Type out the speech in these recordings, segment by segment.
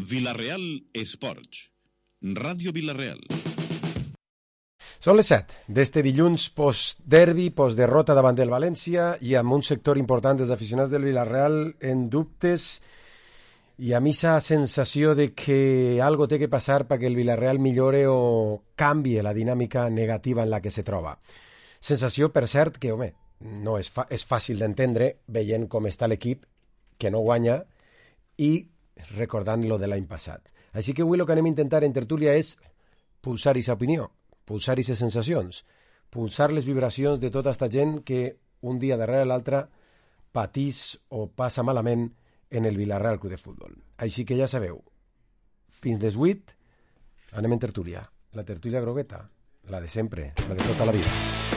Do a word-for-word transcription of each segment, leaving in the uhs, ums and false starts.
Vila-real Esports, Ràdio Vila-real. Són les set d'este dilluns post-derbi, post-derrota davant del València i amb un sector important dels aficionats del Vila-real en dubtes i amb aquesta sensació de que algo té que passar perquè el Vila-real millore o canvie la dinàmica negativa en la que se troba. Sensació, per cert, que, home, no és, fa- és fàcil d'entendre veient com està l'equip, que no guanya, i recordant lo de l'any passat. Així que avui el que anem a intentar en tertúlia és pulsar aquesta opinió, pulsar aquestes sensacions, pulsar les vibracions de tota aquesta gent que un dia darrere l'altre patís o passa malament en el Vila-real Club de Futbol. Així que ja sabeu, fins les vuit anem en tertúlia. La tertúlia grogueta, la de sempre, la de tota la vida.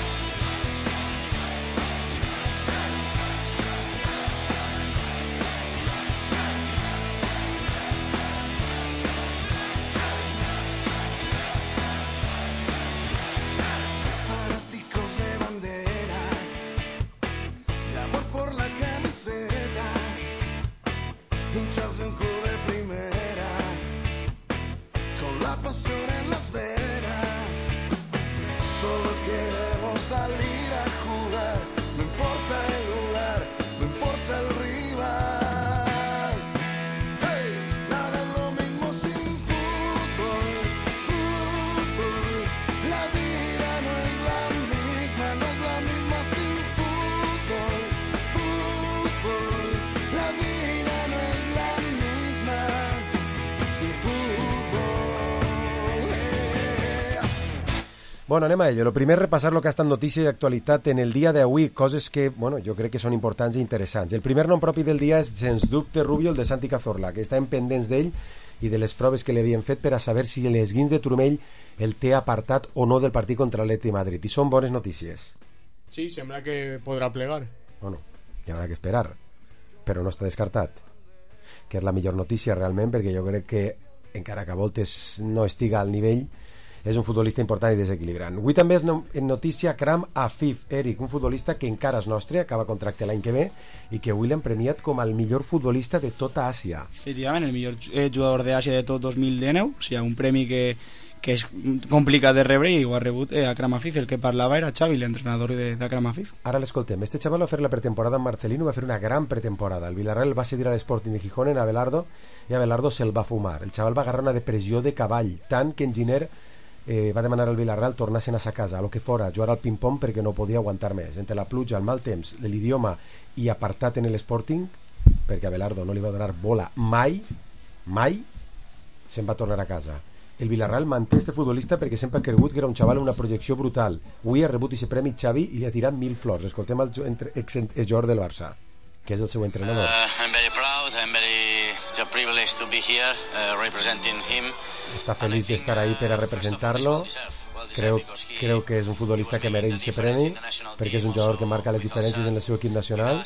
Bueno, anem a ello. Lo primer, repassar lo que ha estat notícia i actualitat en el dia d'avui, coses que, bueno, jo crec que són importants i interessants. El primer nom propi del dia és, sens dubte, Rubio, el de Santi Cazorla, que estàvem pendents d'ell i de les proves que li havien fet per a saber si l'esguins de turmell el té apartat o no del partit contra l'Atlètic de Madrid. I són bones notícies. Sí, sembla que podrà plegar. Bueno, hi haurà que esperar, però no està descartat, que és la millor notícia realment, perquè jo crec que, encara que a voltes no estiga al nivell, és un futbolista important i desequilibrant. Avui també és no, en notícia Akram Afif, Eric, un futbolista que encara és nostre, acaba contracte l'any que ve i que avui l'han premiat com el millor futbolista de tota Àsia. Efectivament, el millor jugador d'Àsia de tot dos mil dinou, o sigui, un premi que, que és complicat de rebre i ho ha rebut eh, Akram Afif. El que parlava era Xavi, l'entrenador d'Akram Afif. Ara l'escoltem. Este xaval va fer la pretemporada amb Marcelino, va fer una gran pretemporada. El Villarreal va cedir a l'Sporting de Gijón en Abelardo i Abelardo se'l va fumar. El xaval va agarrar una depressió de cavall, tant que en Giner Eh, va demanar al Villarreal tornar-se'n a sa casa, a lo que fora, jugar al ping-pong perquè no podia aguantar més. Entre la pluja, el mal temps, l'idioma i apartat en l'Sporting, perquè Abelardo no li va donar bola mai, mai, se'n va tornar a casa. El Villarreal manté este futbolista perquè sempre ha cregut que era un xaval amb una projecció brutal. Avui ha rebut aquest premi Xavi i li ha tirat mil flors. Escoltem el ex-jugador del Barça, que és el seu entrenador. Uh, I'm very proud, I'm very it's a privilege to be here uh, representing him. Està feliç d'estar ahí per a representar-lo. Creo, creo que és un futbolista que mereix aquest premi perquè és un jugador que marca les diferències en el seu equip nacional,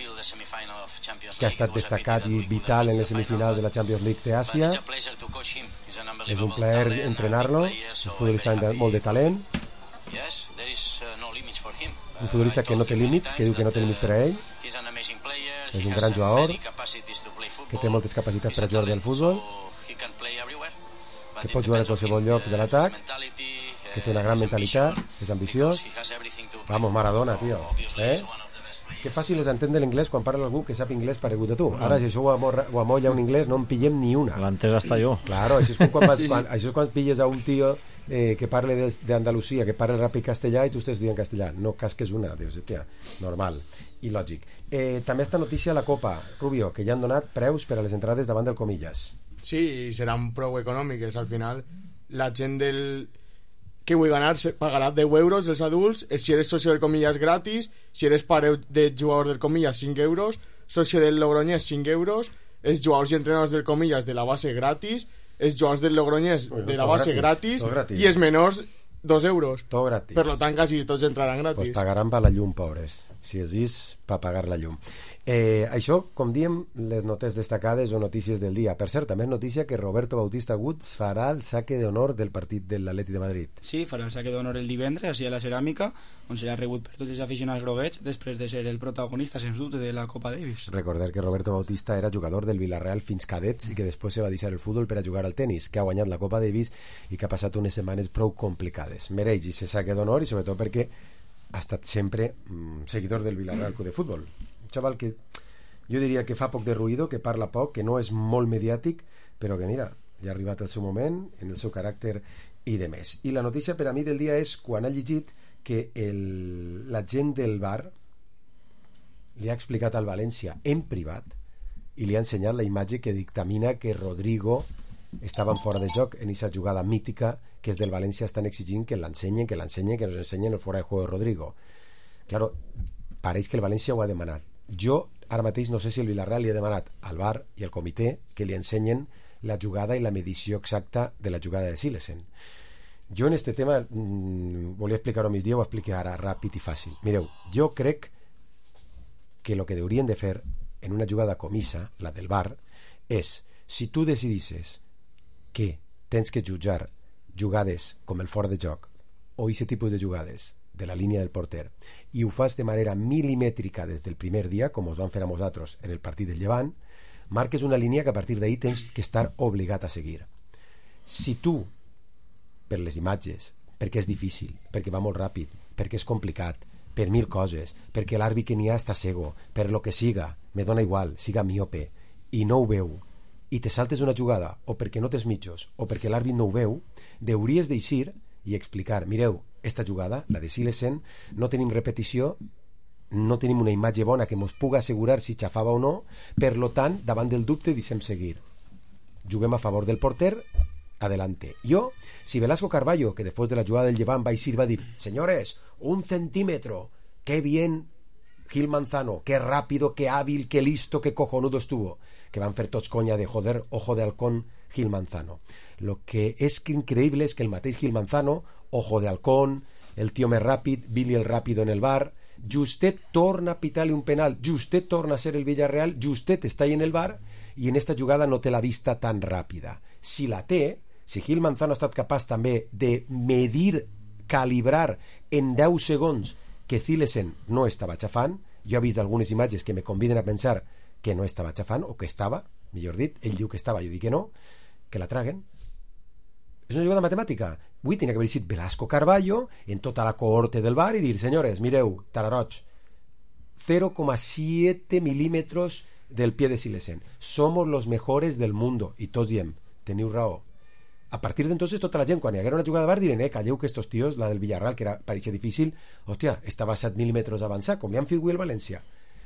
que ha estat destacat i vital en les semifinals de la Champions League d'Àsia. És un plaer entrenar-lo, és un futbolista amb molt de talent, un futbolista que no té límits, que diu que no té límits per a ell, és un gran jugador que té moltes capacitats per a jugar bé al futbol, que pot jugar a qualsevol lloc de l'atac, que té una gran mentalitat, és ambiciós. Vamos, Maradona, tio. Eh? Que fàcil és entendre l'inglès quan parla algú que sap inglès paregut a tu. Ara, si això ho, amor, ho amolla un inglès, no en pillem ni una. L'ha entès hasta jo. Claro, això és com quan, vas, quan, això és quan pilles a un tio eh, que parle d'Andalusia, que parla ràpid castellà i tu estàs estudiant castellà. No casques una, dius, tia, normal i lògic. Eh, també està notícia a la Copa, Rubio, que ja han donat preus per a les entrades davant del Comillas. Sí, seran prou econòmiques. Al final, la gent del que vull ganar pagarà deu euros els adults, si eres socio del Comillas gratis, si eres pare de jugador del Comillas cinc euros, socio del Logroñés cinc euros, els jugadors i entrenadors del Comillas de la base gratis, els jugadors del Logroñés de la base gratis, gratis i els menors dos euros. Tot gratis. Per tant, quasi tots entraran gratis. Pues pagaran per la llum, pobres. Si és is, per pagar la llum. Eh, això, com diem, les notes destacades o notícies del dia. Per cert, també és notícia que Roberto Bautista Agut farà el saque d'honor del partit de l'Atleti de Madrid. Sí, farà el saque d'honor el divendres, així a la Ceràmica, on serà rebut per tots els aficionats groguets, després de ser el protagonista, sens dubte, de la Copa Davis. Recordar que Roberto Bautista era jugador del Villarreal fins cadets i que després se va deixar el futbol per a jugar al tennis, que ha guanyat la Copa Davis i que ha passat unes setmanes prou complicades. Mereix i se saque d'honor, i sobretot perquè ha estat sempre mm, seguidor del Villarreal Club de Futbol. Un xaval que jo diria que fa poc de ruïdo, que parla poc, que no és molt mediàtic, però que mira, ja ha arribat el seu moment, en el seu caràcter i de més. I la notícia per a mi del dia és quan ha llegit que el, la gent del bar li ha explicat al València en privat i li ha ensenyat la imatge que dictamina que Rodrigo estava fora de joc en aquesta jugada mítica que és del València. Estan exigint que l'ensenyen, que l'ensenyen, que nos ensenyen el fora de juego de Rodrigo. Claro, pareix que el València ho ha demanat. Jo ara mateix no sé si el Villarreal li ha demanat al V A R i al comitè que li ensenyen la jugada i la medició exacta de la jugada de Silesen. Jo en este tema mmm, volia explicar-ho a migdia, ho explico ara ràpid i fàcil. Mireu, jo crec que el que haurien de fer en una jugada comissa, la del V A R, és, si tu decidisses que tens que jutjar jugades com el fora de joc o aquest tipus de jugades de la línia del porter i ho fas de manera milimètrica des del primer dia, com us van fer a nosaltres en el partit del Llevant, marques una línia que a partir d'ahir tens que estar obligat a seguir. Si tu, per les imatges, perquè és difícil, perquè va molt ràpid, perquè és complicat, per mil coses, perquè l'àrbit que n'hi ha està cego, per lo que siga, me dona igual, siga miope, i no ho veu, i te saltes una jugada, o perquè no tens mitjos, o perquè l'àrbit no ho veu, hauries d'eixir i explicar, mireu, esta jugada, la de Silesen, no tenim repetició, no tenim una imatge bona que mos puga assegurar si xafava o no, per lo tant, davant del dubte deixem seguir. Juguem a favor del porter, adelante. Jo, si Velasco Carballo, que después de la jugada del Llevant va eixir, va dir, señores, un centímetro, qué bien Gil Manzano, qué rápido, qué hábil, qué listo, qué cojonudo estuvo, que van fer tots conya de joder, ojo de halcón, Gil Manzano. Lo que és increïble és que el mateix Gil Manzano, ojo de halcón, el tio més ràpid, Billy el ràpido en el bar, justet torna a pitar-li un penal, justet torna a ser el Villarreal, justet està ahí en el bar i en esta jugada no té la vista tan ràpida. Si la té, si Gil Manzano ha estat capaç també de medir, calibrar en deu segons que Silesen no estava xafant, jo he vist algunes imatges que me conviden a pensar que no estava xafant, o que estava, millor dit, ell diu que estava, jo dic que no, que la traguen. És una jugada matemàtica. Avui tenia que haver sigut Velasco Carballo en tota la cohorte del bar i dir, senyores, mireu, Tararoig, cero coma siete milímetros del pie de Silesen. Somos los mejores del mundo. I tots diem, teniu raó. A partir d'entonces tota la gent, quan hi haguera una jugada de bar, diren, eh, calleu que estos tios, la del Villarreal, que era, pareixia difícil, hòstia, estava a set milímetres avançat, com li han fet avui el València.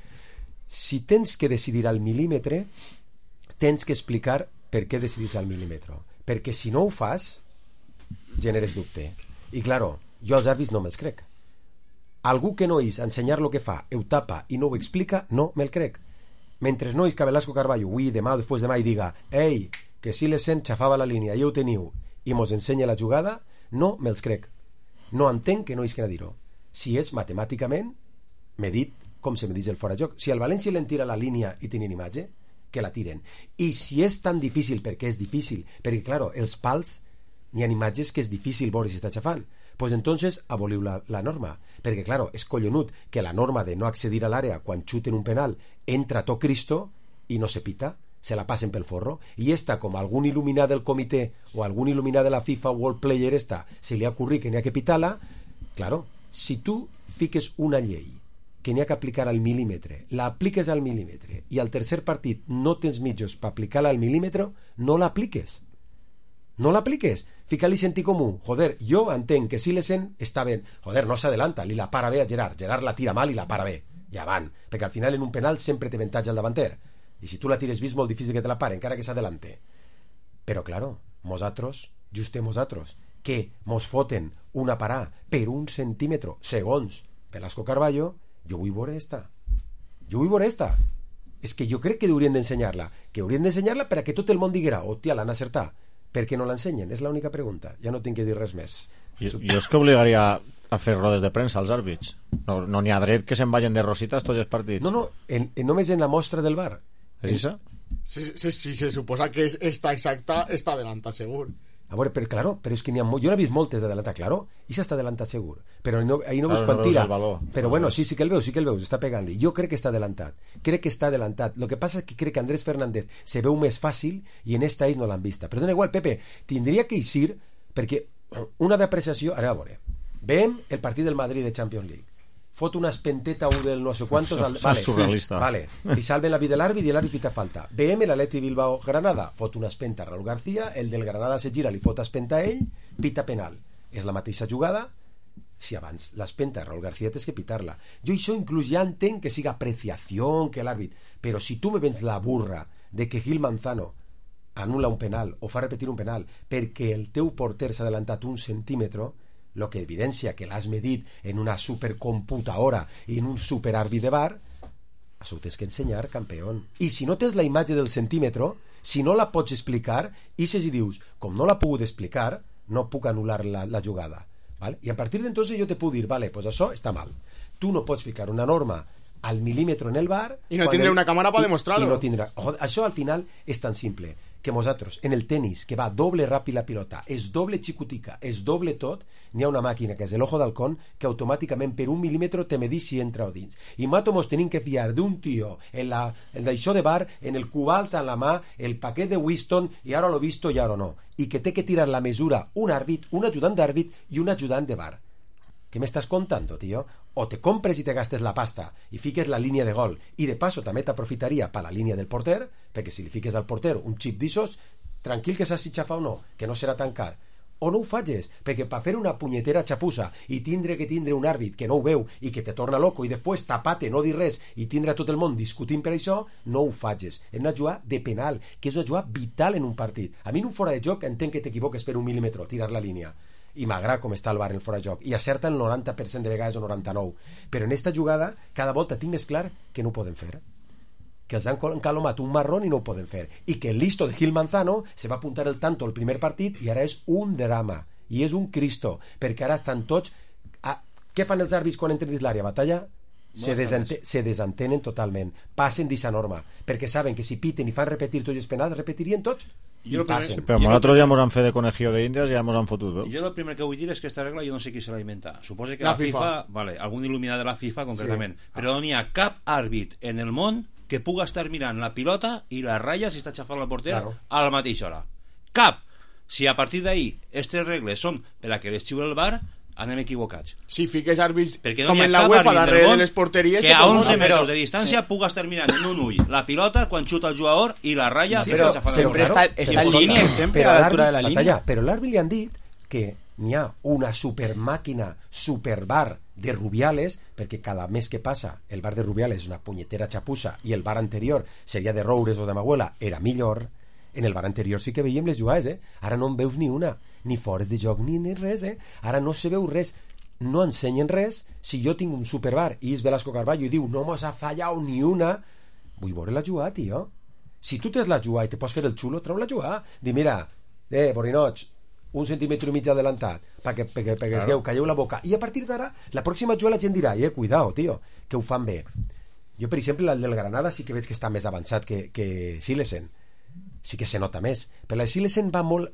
Si tens que decidir al milímetre, tens que explicar per què decidís al milímetre. Perquè si no ho fas, generes dubte. I, claro, jo als àrbits no me'ls crec. Algú que no és ensenyar lo que fa, ho tapa i no ho explica, no me'l crec. Mentre no és que Velasco Carballo, avui, demà o després demà, i diga, ei, que Silesen xafava la línia, ja ho teniu, i mos ensenya la jugada, no me'ls crec. No entenc que no és que a dir-ho. Si és matemàticament medit com se medeix el fora de joc. Si al València l'en tira la línia i tenen imatge, que la tiren. I si és tan difícil, perquè és difícil, perquè, claro, els pals n'hi ha imatges que és difícil veure si està xafant, pues entonces aboliu la, la norma, perquè, claro, és collonut que la norma de no accedir a l'àrea quan xuten un penal entra tot Cristo i no se pita, se la passen pel forro, i esta, com algun il·luminat del comitè o algun il·luminat de la FIFA World Player esta, se li ha ocorrit que n'hi ha que pitar-la, claro, si tu fiques una llei que n'hi ha que aplicar al milímetre, la apliques al milímetre i al tercer partit no tens mitjos per aplicar-la al milímetre, no l'apliques. No l'apliques. Fica-li sentit comú. Joder, jo entenc que Silesen està bé. Joder, no s'adelanta, li la para bé a Gerard. Gerard la tira mal i la para bé. Ja van. Perquè al final en un penal sempre té avantatge al davanter. I si tu la tires vist, molt difícil que te la pare, encara que s'adelante. Però, claro, mosatros, juste mosatros, que mos foten una parà per un centímetre, segons Velasco Carballo, jo vull veure esta. Jo vull veure esta. És que jo crec que haurien d'ensenyar-la. Que haurien d'ensenyar-la per a que tot el món diguera, hòstia, l'han acertat. Per què no l'ensenyen? És l'única pregunta. Ja no tinc que dir res més. Jo, jo és que obligaria a fer rodes de premsa als àrbits. No n'hi no ha dret que se'n vagin de rositas tots els partits. No, no, en, en, només en la mostra del bar. És això? Si, si, si se suposa que es, està exacta, està adelanta segur. A veure, però, claro, però és que n'hi ha molt... Jo n'he vist moltes d'adelantar, claro, i s'està adelantat segur. Però no, ahí no claro, veus quan no tira. Valor, però no bueno, sé. sí, sí que el veus, sí que el veus, està pegant-li. Jo crec que està adelantat. Crec que està adelantat. Lo que passa és que crec que Andrés Fernández se veu més fàcil i en esta ells no l'han vista. Però dona igual, Pepe, tindria que eixir perquè una d'apreciació... Ara, a veure, veiem el partit del Madrid de Champions League. Fot una espenteta o del no sé quantos al... Vale, surrealista. Vale, li salven la vida de l'àrbit i l'àrbit pita falta. Veiem l'Atleti Bilbao Granada, fot una espenta a Raúl García, el del Granada se gira, li fot espenta a ell, pita penal. És la mateixa jugada, si abans l'espenta a Raúl García tens que pitar-la. Jo això inclús ja entenc que siga apreciació, que l'àrbit, però si tu me vens la burra de que Gil Manzano anul·la un penal o fa repetir un penal perquè el teu porter s'ha adelantat un centímetre, lo que evidencia que l'has medit en una supercomputadora i en un superàrbit de bar, això ho tens que ensenyar, campeón. I si no tens la imatge del centímetre, si no la pots explicar, i si dius, com no la puc explicar, no puc anul·lar la, la jugada. ¿Vale? I a partir d'entonces jo te puc dir, vale, pues això està mal. Tu no pots ficar una norma al milímetro en el bar i no tindré el... una càmera per demostrar-ho. I no tindrà... Això al final és tan simple que nosaltres, en el tenis, que va doble ràpid la pilota, és doble xicotica, és doble tot, n'hi ha una màquina que és l'ojo d'halcón que automàticament per un milímetre te medís si entra o dins. I mato mos tenim que fiar d'un tio en la, en d'això de bar, en el cubalt en la mà, el paquet de Winston, i ara l'ho visto i ara no. I que té que tirar la mesura un àrbit, un ajudant d'àrbit i un ajudant de bar. ¿Qué me estás contando, tío? O te compres y te gastes la pasta y fiques la línea de gol y de paso també t'aprofitaria per la línia del porter, perquè si li fiques al porter un xip d'issos, tranquil que saps si xafa o no, que no serà tan car. O no ho fages, perquè per fer una punyetera xapussa i tindre que tindre un àrbit que no ho veu i que te torna loco i després tapate, no dir res i tindre tot el món discutint per això, no ho fages. És una jugada de penal, que és una jugada vital en un partit. A mi en un fora de joc entenc que t'equivoques per un mil·límetre, tirar la línia. I m'agrada com està el bar en el fora de joc i acerta el noranta per cent de vegades o noranta-nou, però en esta jugada cada volta tinc més clar que no ho poden fer, que els han encalomat un marrón i no ho poden fer, i que el listo de Gil Manzano se va apuntar el tanto el primer partit i ara és un drama i és un Cristo, perquè ara estan tots a... Què fan els àrbits quan entren dins l'àrea? Batalla? Se, desente... se desentenen totalment, passen d'issa norma perquè saben que si piten i fan repetir tots els penals repetirien tots i passen. Sí, però nosaltres ja ens han fet de conejillo de Índies i ja ens han fotut, veus? Jo el primer que vull dir és que esta regla jo no sé qui se l'ha inventat. Suposo que la, la FIFA, FIFA vale, algun il·luminat de la FIFA concretament, sí. Però no n'hi ha cap àrbit en el món que puga estar mirant la pilota i la ratlla si està xafant el porter claro. A la mateixa hora. Cap! Si a partir d'ahí aquestes regles són per a que les xiu el bar, anem equivocats. Si fiques àrbits no com en la UEFA darrere de les porteries que a onze no, metres de distància sí. Puga estar mirant en un ull la pilota quan xuta el jugador i la ratlla sí, però, però, sempre però, està, però, està en línia sempre a l'altura de la línia batalla, però l'àrbit li han dit que n'hi ha una supermàquina superbar de Rubiales, perquè cada mes que passa el bar de Rubiales és una punyetera xapussa i el bar anterior seria de Roures o de Maguela era millor. En el bar anterior sí que veiem les jugades, eh? Ara no en veus ni una, ni fores de joc ni, ni res, eh? Ara no se veu res, no ensenyen res. Si jo tinc un superbar i és Velasco Carballo i diu no mos ha fallat ni una, vull veure la jugada, tio. Si tu tens la jugada i te pots fer el xulo, trau la jugada. Di, mira, eh, Borinoig, un centímetre i mig adelantat, perquè, perquè, perquè claro. Calleu la boca. I a partir d'ara, la pròxima jugada la gent dirà, eh, cuidao, tio, que ho fan bé. Jo, per exemple, el del Granada sí que veig que està més avançat que, que Silesen. Sí que se nota més, però la Silesen va molt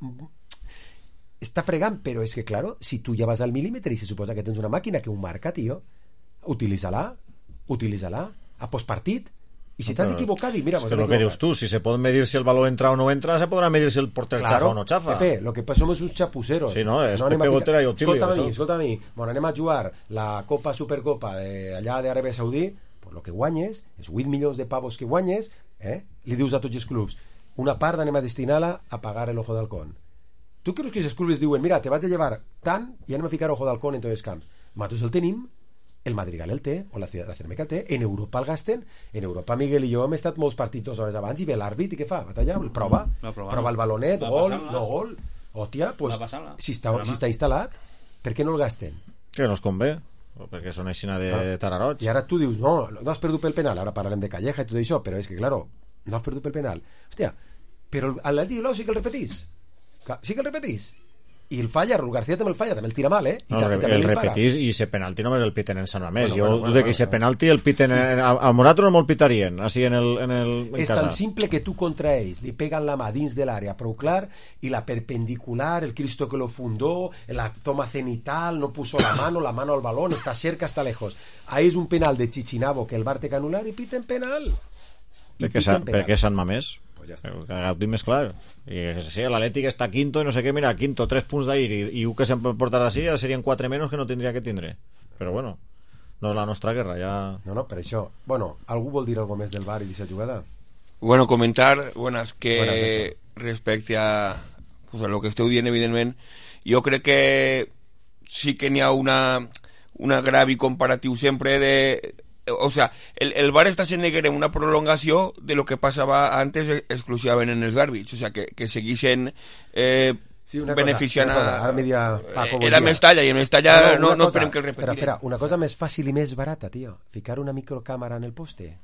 està fregant, però és que claro, si tu ja vas al milímetre i se suposa que tens una màquina que ho marca, tio, utilitza-la utilitza-la a postpartit i si no, t'has equivocat i mira, és que el que dius tu, si se pot medir si el baló entra o no entra, se podrà medir si el porter claro, xafa o no xafa. Pepe, lo que passa som uns xapuceros. Sí, no, és no Pepe Gotera i Otilio. Escolta a mi, escolta a mi, bueno, anem a jugar la Copa Supercopa de, allà d'Aràbia Saudí, pues lo que guanyes és vuit milions de pavos que guanyes, eh? Li dius a tots els clubs una part anem a destinar-la a pagar el ojo d'halcón. Tu creus que els clubs diuen mira, te vas a llevar tant i anem a ficar ojo d'halcón en tots els camps? Nosaltres el tenim, el Madrigal el té, o la Ciudad de Cermeca el té, en Europa el gasten, en Europa Miguel i jo hem estat molts partits dues hores abans i ve l'àrbit i què fa? Batalla, el prova, no, prova el balonet, gol, no gol, hòstia, pues, si, està, si està instal·lat, per què no el gasten? Que no es convé, perquè són aixina de ah. tararots. I ara tu dius, no, no has perdut pel penal, ara parlarem de Calleja i tot això, però és que, claro, no has perdut pel penal. Hòstia, però a l'Atleti sí que el repetís. Sí que el repetís. i el falla, Raúl García també el falla, també el tira mal, eh? I no, també, el, també el li para. repetís i ese penalti només el piten en Sant Mamés. Bueno, jo bueno, bueno, bueno, de que bueno, ese bueno. penalti el piten en, a, a Monato no me'l pitarien així en, el, en, el, en és casa. tan simple que tu contra ells li peguen la mà dins de l'àrea prou clar i la perpendicular, el Cristo que lo fundó, la toma cenital, no puso la mano, la mano al balón, está cerca, está lejos. Ahí és un penal de Chichinabo que el Bar té que anular i piten penal. I perquè, piten penal. perquè Sant Mamés Pues ja està. Gaudim més clar. I sí, l'Atlètic està quinto i no sé què, mira, quinto, tres punts d'ahir i, i un que se'n pot portar d'ací ja serien quatre menys que no tindria que tindre. Però bueno, no és la nostra guerra, ja... No, no, per això. Bueno, algú vol dir algo més del Bar i d'aquesta jugada? Bueno, comentar, buenas, que Buenas, respecte a, pues, a lo que esteu dient, evidentment, jo crec que sí que n'hi ha una, una gravi comparatiu sempre de... O sea, el, el V A R está sent una prolongació de lo que passava antes exclusivament en els àrbits, o sea, que, que seguissin eh, sí, una beneficiant cosa, una cosa. a... Ara me dia Paco, Era Mestalla, i en Mestalla no, no, no esperem que el repetirem. repetirem. Espera, espera, una cosa més fàcil i més barata, tio. Ficar una microcàmera en el poste.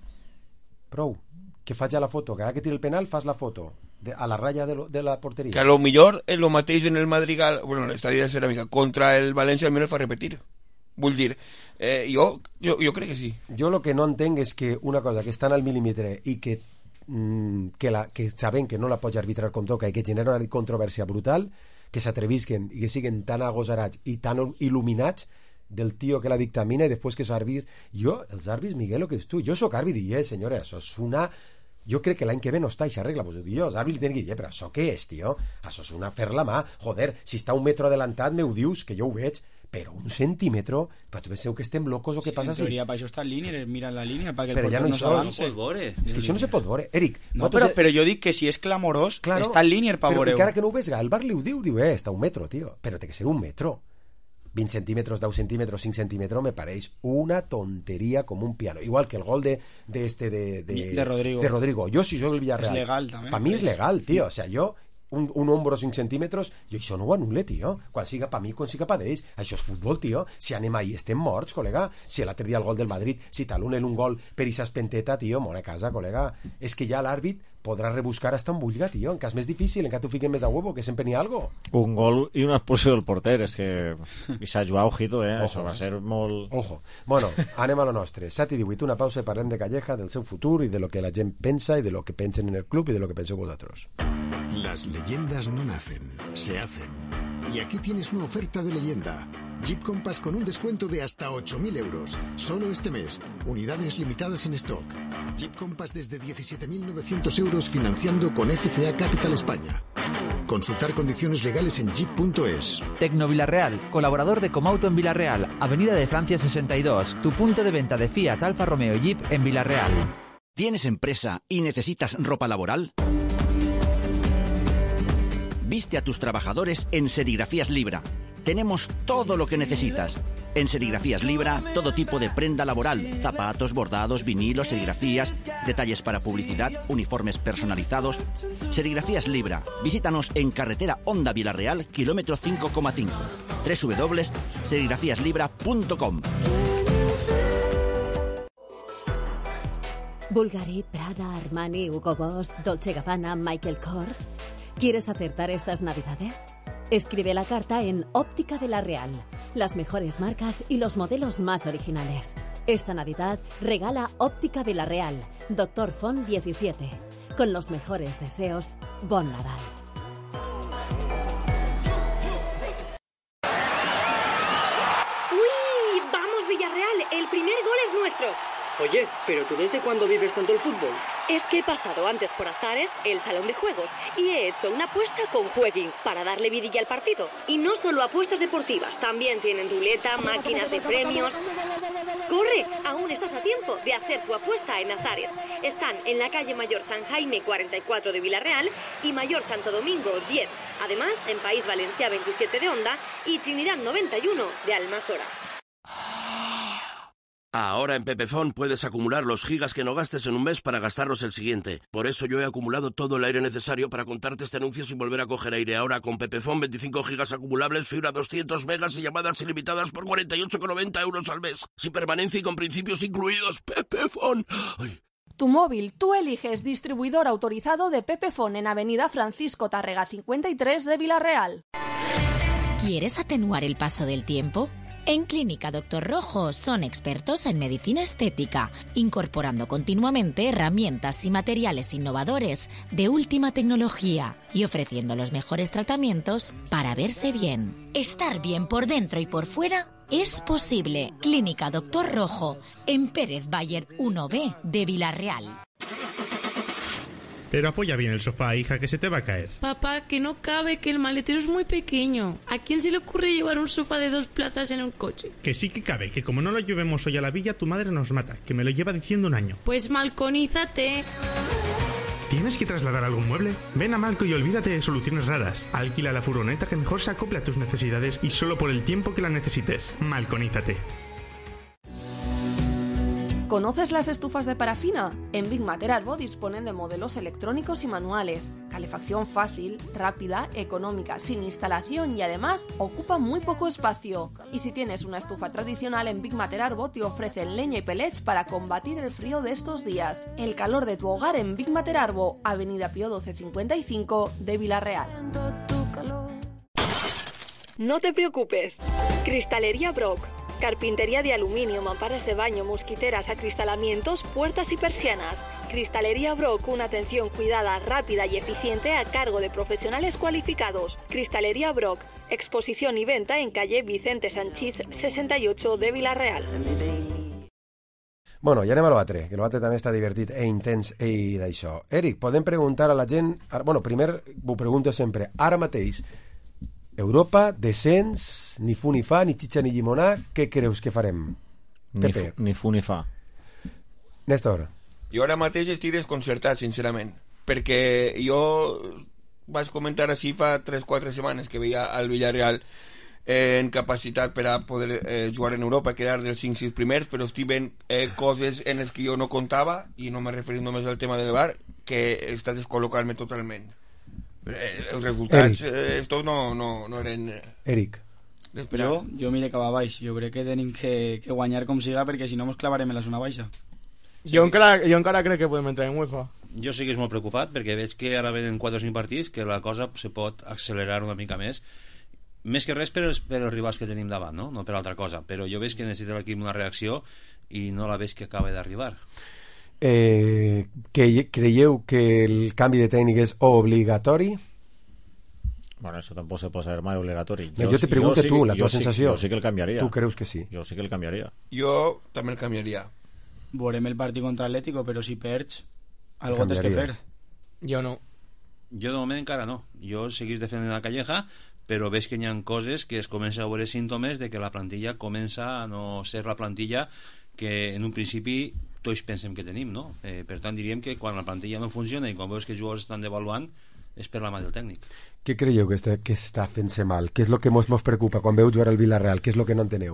Prou. Que faig la foto, que ara que tira el penal fas la foto de, a la ratlla de, lo, de la porteria. Que a lo millor és lo mateix en el Madrigal, bueno, l'estadi de Ceràmica, contra el València almenys fa repetir. Vull dir, eh, jo, jo, jo crec que sí. Jo el que no entenc és que una cosa que està al mil·límetre i que, mm, que, la, que sabem que no la pots arbitrar com toca i que genera una controvèrsia brutal, que s'atrevisquen i que siguen tan agosarats i tan il·luminats del tio que la dictamina i després que els àrbits... Jo, els àrbits, Miguel, el que és tu, jo sóc àrbit i eh, senyora, això és una... Jo crec que l'any que ve no està i s'arregla, pues, jo, els àrbits tenen que dir, eh, però això què és, tio? Això és una fer la mà, joder, si està un metro adelantat m'ho dius, que jo ho veig, però un centímetro, però tu penseu que estem locos o què Sí, passa en si... teoria, per això està en línia, mira la línia, perquè el Però ja porter no no hi sol, s'avance. No pot veure. És que això no se pot veure. Eric, No, nosaltres- però, però jo dic que si és clamorós, Claro, està en línia per però veure-ho. encara que no ho veig, el Bar li ho diu, diu, eh, està un metro, tio, però té que ser un metro. vint centímetros, deu centímetros, cinc centímetros, me pareix una tonteria com un piano. Igual que el gol de, de este de, de, De Rodrigo. De Rodrigo. Jo, si soc el Villarreal... És legal, també. Per mi és legal, tio. O sea, jo, un, un hombro cinc centímetres, jo això no ho anul·le, tio. Quan siga per mi, quan siga per ells. Això és futbol, tio. Si anem ahí, estem morts, col·lega. Si l'altre dia el gol del Madrid, si t'alunen un gol per ixas penteta, tio, mora a casa, col·lega. És que ja l'àrbit podrà rebuscar hasta on vulga, tio. En cas més difícil, en cas tu fiquen més a huevo, que sempre n'hi ha algo. Un gol i una expulsió del porter, és que i s'ha jugat, ojito, eh? Ojo, Això va eh? ser molt... Ojo. Bueno, anem a lo nostre. set i divuit, una pausa i parlem de Calleja, del seu futur i de lo que la gent pensa i de lo que pensen en el club i de lo que penseu vosaltres. Las leyendas no nacen, se hacen. Y aquí tienes una oferta de leyenda. Jeep Compass con un descuento de hasta ocho mil euros. Solo este mes. Unidades limitadas en stock. Jeep Compass desde diecisiete mil novecientos euros financiando con F C A Capital España. Consultar condiciones legales en jeep punto es. Tecno Villarreal, colaborador de Comauto en Villarreal, Avenida de Francia sesenta y dos, tu punto de venta de Fiat, Alfa Romeo y Jeep en Villarreal. ¿Tienes empresa y necesitas ropa laboral? Viste a tus trabajadores en Serigrafías Libra. Tenemos todo lo que necesitas. En Serigrafías Libra, todo tipo de prenda laboral, zapatos, bordados, vinilos, serigrafías, detalles para publicidad, uniformes personalizados. Serigrafías Libra. Visítanos en carretera Honda Villarreal, kilómetro cinco coma cinco. doble u doble u doble u punto serigrafías libra punto com. Bulgari, Prada, Armani, Hugo Boss, Dolce Gabbana, Michael Kors. ¿Quieres acertar estas navidades? Escribe la carta en Óptica Villarreal. Las mejores marcas y los modelos más originales. Esta Navidad regala Óptica Villarreal, Doctor Font diecisiete. Con los mejores deseos, Bon Nadal. ¡Uy! ¡Vamos, Villarreal! El primer gol es nuestro. Oye, ¿pero tú desde cuándo vives tanto el fútbol? Es que he pasado antes por Azares, el salón de juegos, y he hecho una apuesta con Jueguin para darle vidilla al partido. Y no solo apuestas deportivas, también tienen ruleta, máquinas de premios. ¡Corre! Aún estás a tiempo de hacer tu apuesta en Azares. Están en la calle Mayor San Jaime cuarenta y cuatro de Villarreal y Mayor Santo Domingo diez. Además, en País Valencia veintisiete de Onda y Trinidad noventa y uno de Almasora. Ahora en Pepefon puedes acumular los gigas que no gastes en un mes para gastarlos el siguiente. Por eso yo he acumulado todo el aire necesario para contarte este anuncio sin volver a coger aire. Ahora con Pepefon veinticinco gigas acumulables, fibra doscientos megas y llamadas ilimitadas por cuarenta y ocho con noventa euros al mes. Sin permanencia y con principios incluidos. Pepefon. Ay. Tu móvil, tú eliges distribuidor autorizado de Pepefon en Avenida Francisco Tárrega cincuenta y tres de Villarreal. ¿Quieres atenuar el paso del tiempo? En Clínica Doctor Rojo son expertos en medicina estética, incorporando continuamente herramientas y materiales innovadores de última tecnología y ofreciendo los mejores tratamientos para verse bien. Estar bien por dentro y por fuera es posible. Clínica Doctor Rojo, en Pérez Bayer uno B de Villarreal. Pero apoya bien el sofá, hija, que se te va a caer. Papá, que no cabe, que el maletero es muy pequeño. ¿A quién se le ocurre llevar un sofá de dos plazas en un coche? Que sí que cabe, que como no lo llevemos hoy a la villa, tu madre nos mata, que me lo lleva diciendo un año. Pues malconízate. ¿Tienes que trasladar algún mueble? Ven a Malco y olvídate de soluciones raras. Alquila la furgoneta que mejor se acople a tus necesidades y solo por el tiempo que la necesites. Malconízate. ¿Conoces las estufas de parafina? En Big Mater Arbo disponen de modelos electrónicos y manuales, calefacción fácil, rápida, económica, sin instalación y además ocupa muy poco espacio. Y si tienes una estufa tradicional, en Big Mater Arbo te ofrecen leña y pellets para combatir el frío de estos días. El calor de tu hogar en Big Mater Arbo, Avenida Pío doce cincuenta y cinco de Villarreal. No te preocupes. Cristalería Brock. Carpintería de aluminio, mamparas de baño, mosquiteras, acristalamientos, puertas y persianas. Cristalería Brock, una atención cuidada, rápida y eficiente a cargo de profesionales cualificados. Cristalería Brock, exposición y venta en calle Vicente Sanchís sesenta y ocho de Villarreal. Bueno, ja anem a l'altre, que l'altre també està divertit e intens i d'això. Eric, podem preguntar a la gent... Bueno, primer ho pregunto sempre. Ara mateix, Europa, descens, ni fu ni fa, ni xitxa ni llimonà, què creus que farem? Ni, f, ni fu ni fa. Néstor. Jo ara mateix estic desconcertat, sincerament, perquè jo vaig comentar així fa tres o quatre setmanes que veia al Villarreal eh, en capacitat per a poder eh, jugar en Europa, quedar dels cinc sis primers, però estic veient eh, coses en les que jo no comptava, i no me referint només al tema del bar, que està descol·locant-me totalment. Eh, els resultats eh, estos no, no, no eren eh, Eric jo, jo mire cap a baix, jo crec que tenim que, que guanyar com siga, perquè si no mos clavarem en la zona baixa. Jo encara, jo encara crec que podem entrar en UEFA. Jo sí que és molt preocupat, perquè veig que ara venen quatre o cinc partits, que la cosa se pot accelerar una mica més, més que res per els, per els rivals que tenim davant, no? No per altra cosa, però jo veig que necessita l'equip una reacció i no la veig que acaba d'arribar. Eh, que creieu que el canvi de tècnic és obligatori? Bueno, eso tampoco se puede saber mai obligatori. No, jo, jo te pregunto tu, la tua sí, sensació. Jo sí que el canviaria. Tu creus que sí? Jo sí que el canviaria. Jo també el canviaria. Veurem el partit contra l'Atlético, però si perds, algo tens que fer. Jo no. Jo de moment encara no. Jo seguís defendent la Calleja, però veig que hi ha coses que es comença a veure símptomes de que la plantilla comença a no ser la plantilla que en un principi tots pensem que tenim, no? Eh, per tant, diríem que quan la plantilla no funciona i quan veus que els jugadors estan devaluant, és per la mà del tècnic. Què creieu que està, que està fent-se mal? Què és el que mos, mos preocupa quan veu jugar al Villarreal? Què és el que no enteneu?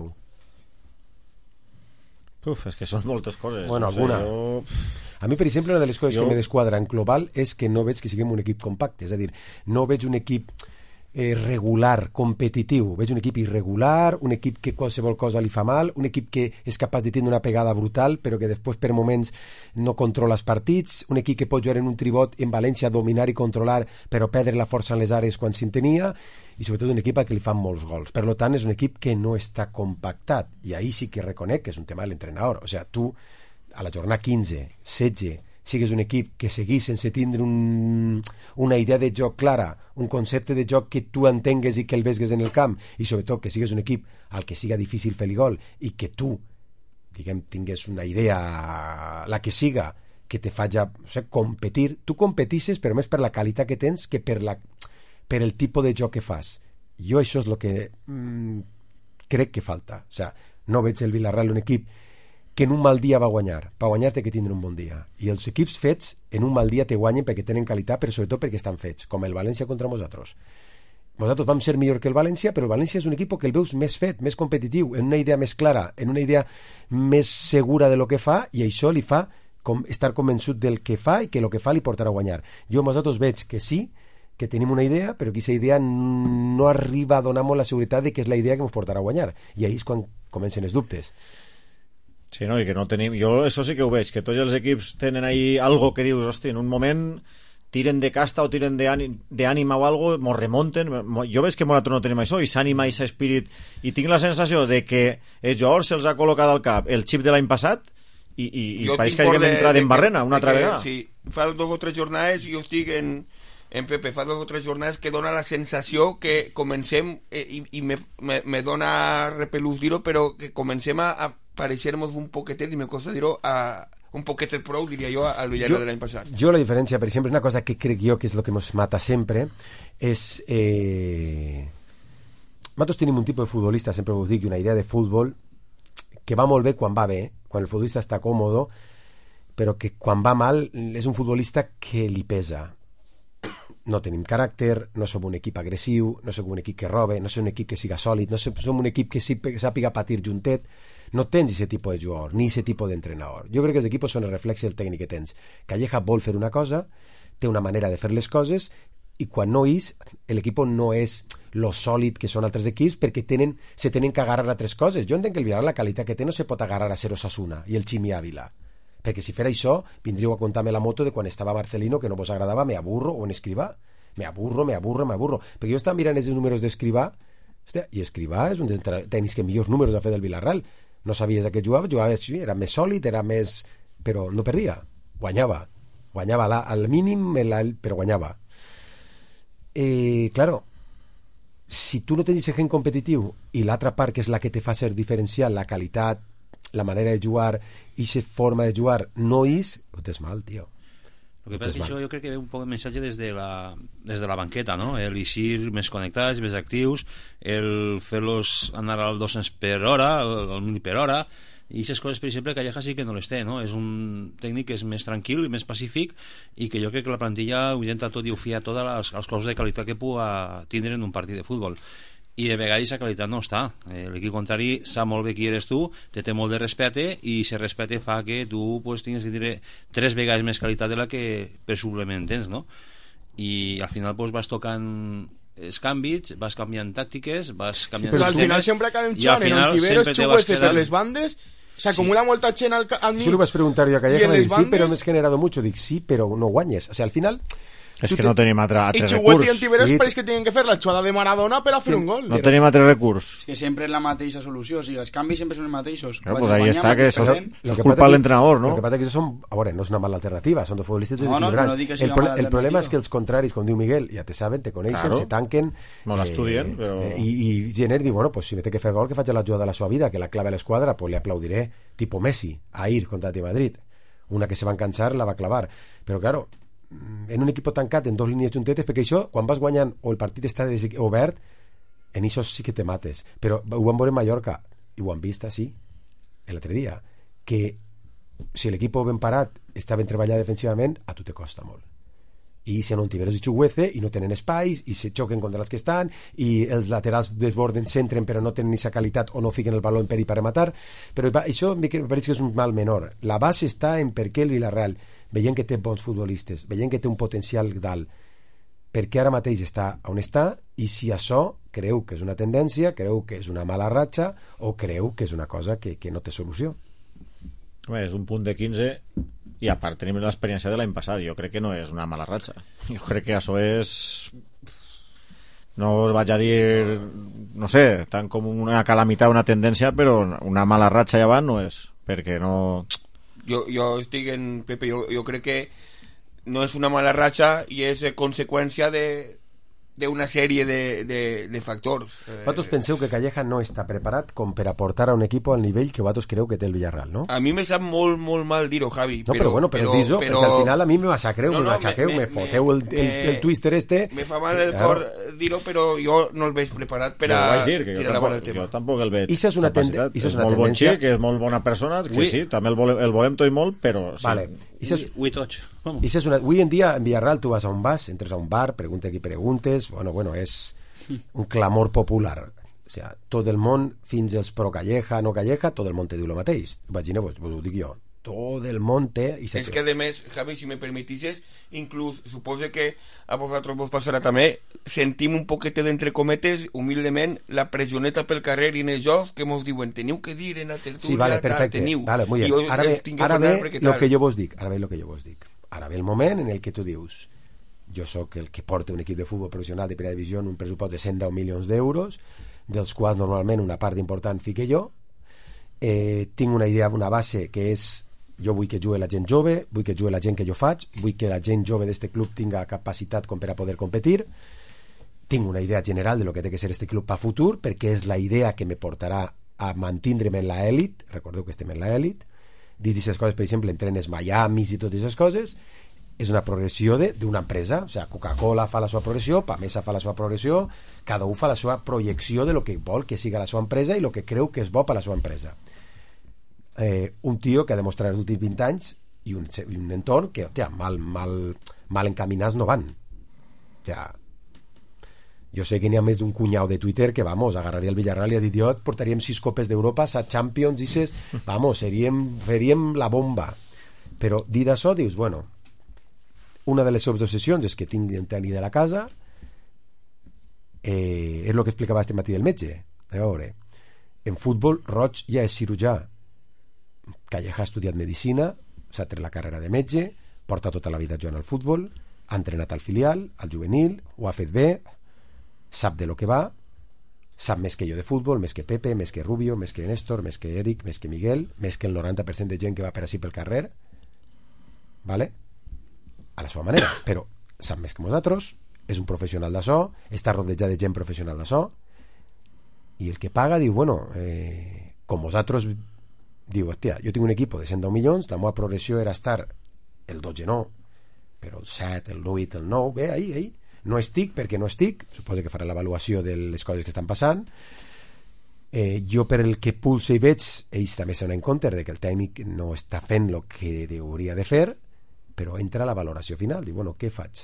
Uf, és que són moltes coses. Bueno, no sé, alguna. Jo... A mi, per exemple, una de les coses jo... que me desquadra en global és que no veig que siguem un equip compacte. És a dir, no veig un equip eh, regular, competitiu. Veig un equip irregular, un equip que qualsevol cosa li fa mal, un equip que és capaç de tenir una pegada brutal, però que després per moments no controla els partits, un equip que pot jugar en un tribot en València, dominar i controlar, però perdre la força en les àrees quan se'n tenia, i sobretot un equip al que li fan molts gols. Per tant, és un equip que no està compactat, i ahí sí que reconec que és un tema de l'entrenador. O sigui, tu, a la jornada quinze, setze, sigues un equip que seguís sense tindre un, una idea de joc clara, un concepte de joc que tu entengues i que el vesgues en el camp, i sobretot que sigues un equip al que siga difícil fer-li gol i que tu, diguem, tingues una idea, la que siga, que te faci, no sé, competir. Tu competisses, però més per la qualitat que tens que per, la, per el tipus de joc que fas. Jo això és el que mm, crec que falta. O sigui, no veig el Villarreal un equip que en un mal dia va guanyar. Per guanyar té que tindre un bon dia. I els equips fets en un mal dia te guanyen perquè tenen qualitat, però sobretot perquè estan fets, com el València contra nosaltres. Nosaltres vam ser millor que el València, però el València és un equip que el veus més fet, més competitiu, en una idea més clara, en una idea més segura de lo que fa, i això li fa com estar convençut del que fa i que el que fa li portarà a guanyar. Jo nosaltres veig que sí, que tenim una idea, però que aquesta idea no arriba a donar-nos la seguretat de que és la idea que ens portarà a guanyar. I ahí és quan comencen els dubtes. Sí, no, i que no tenim... Jo això sí que ho veig, que tots els equips tenen ahí algo que dius, hosti, en un moment tiren de casta o tiren d'ànima o algo, mos remonten. Jo veig que nosaltres no tenim això i s'anima i s'espírit, i tinc la sensació de que els jugadors se'ls ha col·locat al cap el xip de l'any passat i, i, i pareix que hàgim entrat en barrena una altra vegada. Sí, fa dos o tres jornades jo estic en, en Pepe, fa dos o tres jornades que dona la sensació que comencem, eh, i, i me, me, me dona repelús dir-ho, però que comencem a, a pareixer-nos un poquetet, i me costa dir-ho, a un poquetet prou, diria jo, al Villarreal de l'any passat. Jo la diferència, per exemple, una cosa que crec jo que és el que ens mata sempre, és... Eh... Nosaltres tenim un tipus de futbolista, sempre us dic, una idea de futbol que va molt bé quan va bé, quan el futbolista està còmodo, però que quan va mal és un futbolista que li pesa. No tenim caràcter, no som un equip agressiu, no som un equip que robe, no som un equip que siga sòlid, no som un equip que sàpiga patir juntet. No tens aquest tipus de jugador, ni aquest tipus d'entrenador. Jo crec que els equips són el reflexe del tècnic que tens. Calleja vol fer una cosa, té una manera de fer les coses, i quan no és, l'equip no és lo sòlid que són altres equips, perquè tenen, se tenen que agarrar a tres coses. Jo entenc que el Villarreal, la qualitat que té, no se pot agarrar a Cero Osasuna i el Chimi Ávila, perquè si fer això vindríeu a contar-me la moto de quan estava Marcelino, que no vos agradava, me aburro, o en Escrivà, me aburro, me aburro, me aburro, perquè jo estava mirant els números d'Escrivà, i Escrivà és un dels tècnics que millors números ha fet el Villarreal. No sabies a què jugava, jugava així, era més sòlid, era més... però no perdia, guanyava, guanyava la, al mínim, la, però guanyava. Eh, claro, si tu no tens gent competitiu i l'altra part, que és la que te fa ser diferencial, la qualitat, la manera de jugar i la forma de jugar, no és, ho tens mal, tio. Lo que pasa es que això jo crec que ve un poc de missatge des de la, des de la banqueta, no? El eixir més connectats, més actius, el fer-los anar al dos-cents per hora, al mil per hora, i aquestes coses, per exemple, Calleja sí que no les té, no? És un tècnic que és més tranquil i més pacífic, i que jo crec que la plantilla ho intenta tot i ho fia tot als, als coses de qualitat que pugui tindre en un partit de futbol. I de vegades la qualitat no està. Eh, l'equip contrari sap molt bé qui eres tu, te té molt de respecte, i aquest respecte fa que tu pues, tinguis que tenir tres vegades més qualitat de la que presumiblement tens, no? I al final pues, vas tocant els canvis, vas canviant tàctiques, vas canviant sí, però al final sempre acabem jugant en Ontiveros, Chuguece per les bandes, s'acumula sí. molta gent al, al mig. Sí, lo vas preguntar jo a Calleja, me dic, sí, però m'has generado mucho. Dic, sí, però no guanyes. O sea, al final... És que no tenim altre, altre recurs. I Chuguece i Ontiveros sí. pareix que tenen que fer la jugada de Maradona per a fer un gol. No tenim altre recurs. És que sempre és la mateixa solució, o sigui, els canvis sempre són els mateixos. Claro, pues ahí està, que eso es, es culpa de l'entrenador, ¿no? Lo que pasa es que son, a veure, no és una mala alternativa, són dos futbolistes desequilibrats. No, no, no el, pro, el problema és que els contraris, com diu Miguel, ja te saben, te coneixen, claro. se tanquen... Nos l'estudien, eh, però... Eh, I, i Jenner diu, bueno, pues si me té que fer gol, que faig la jugada de la seva vida, que la clave a l'esquadra, pues le aplaudiré, tipo Messi, a ir contra el Madrid. Una que se va enganxar, la va clavar. Però, claro, en un equip tancat en dos línies juntetes, perquè això, quan vas guanyant o el partit està obert, en això sí que te mates. Però ho vam veure en Mallorca i ho han vist així l'altre dia, que si l'equip ben parat està ben treballat defensivament, a tu te costa molt. I si no Ontiveros i Chuguece i no tenen espais i se xoquen contra els que estan i els laterals desborden, centren però no tenen aquesta qualitat o no fiquen el baló en peri per rematar. Però això em pareix que és un mal menor. La base està en per què el Villarreal, veient que té bons futbolistes, veient que té un potencial dalt, perquè ara mateix està on està, i si això creu que és una tendència, creu que és una mala ratxa o creu que és una cosa que, que no té solució. Home, és un punt de quinze i a part tenim l'experiència de l'any passat. Jo crec que no és una mala ratxa, jo crec que això és, no us vaig a dir, no sé, tant com una calamitat, una tendència, però una mala ratxa ja abans no és, perquè no... Jo, jo estic en Pepe, jo, jo crec que no és una mala ratxa i és conseqüència de d'una sèrie de, de, de factors. Vosaltres penseu que Calleja no està preparat com per aportar a un equip al nivell que vosaltres creu que té el Villarreal, no? A mi me sap molt, molt mal dir-ho, Javi. No, però, però bueno, però, però dis-ho, però... perquè al final a mi me massacreu, no, no, me massacreu, me, me, me foteu el, el, el twister este... Me fa mal el cor dir-ho, però jo no el veig preparat per a dir, que tirar davant el tema. Jo tampoc el veig. Ixa és una, tende és és una molt tendència... bon xic, és molt bona persona, que oui. sí, també el volem, el volem tot i molt, però... Sí. Vale. És... Ui, tots. És una... Avui en dia, en Villarreal, tu vas a un vas, entres a un bar, pregunta qui preguntes, bueno, bueno, és un clamor popular. O sea, tot el món, fins els pro Calleja, no Calleja, tot el món te diu el mateix. Imagineu-vos, vos ho dic jo. Tot el món té... I és que, a més, Javi, si me permetisses, inclús, suposo que a vosaltres vos passarà també, sentim un poquet d'entre cometes, humilment, la pressioneta pel carrer i en els jocs que mos diuen, teniu que dir en la tertúlia, sí, vale, perfecte. teniu. Vale, muy bien. Ara ve, ara ve lo que jo vos dic. Ara ve lo que jo vos dic. Ara ve el moment en el que tu dius, jo sóc el que porta un equip de futbol professional de primera divisió en un pressupost de cent deu milions d'euros, dels quals normalment una part important fique jo. Eh, tinc una idea, una base que és, jo vull que jugui la gent jove, vull que jugui la gent que jo faig, vull que la gent jove d'este club tinga capacitat com per a poder competir. Tinc una idea general de lo que té que ser este club per futur, perquè és la idea que me portarà a mantindre'm en l'elit. Recordeu que estem en l'elit. Dit aquestes coses, per exemple, entrenes Miami i totes aquestes coses, és una progressió d'una empresa. O sigui, Coca-Cola fa la seva progressió, Pamesa fa la seva progressió, cada un fa la seva projecció de lo que vol que siga la seva empresa i lo que creu que és bo per la seva empresa. Eh, un tio que ha demostrat els últims vint anys i un, i un entorn que, hòstia, mal, mal, mal encaminats no van. O sigui, jo sé que n'hi ha més d'un cunyau de Twitter que, vamos, agarraria el Villarreal i a dir, idiot, portaríem sis copes d'Europa, set Champions, dices, vamos, seríem, faríem la bomba. Però dit això, dius, bueno, una de les seves obsessions és que tingui un tècnic de la casa, eh, és el que explicava este matí del metge. A veure, en futbol, Roig ja és cirurgià. Calleja ha estudiat medicina, s'ha tret la carrera de metge, porta tota la vida jugant al futbol, ha entrenat al filial, al juvenil, ho ha fet bé, sap de lo que va, sap més que jo de futbol, més que Pepe, més que Rubio, més que Néstor, més que Eric, més que Miguel, més que el noranta per cent de gent que va per així pel carrer, vale? A la seva manera, però sap més que nosaltres, és un professional d'això, està rodejat de gent professional d'això, i el que paga diu, bueno, eh, com vosaltres diu, hòstia, jo tinc un equip de cent deu milions, la meva progressió era estar el dotze no, però el set, el vuit, el nou, bé, ahí, ahí, no estic perquè no estic, suposo que farà l'avaluació de les coses que estan passant. Eh, jo per el que pulse i veig, ells també s'han en compte de que el tècnic no està fent el que hauria de fer, però entra la valoració final, diu, bueno, què faig?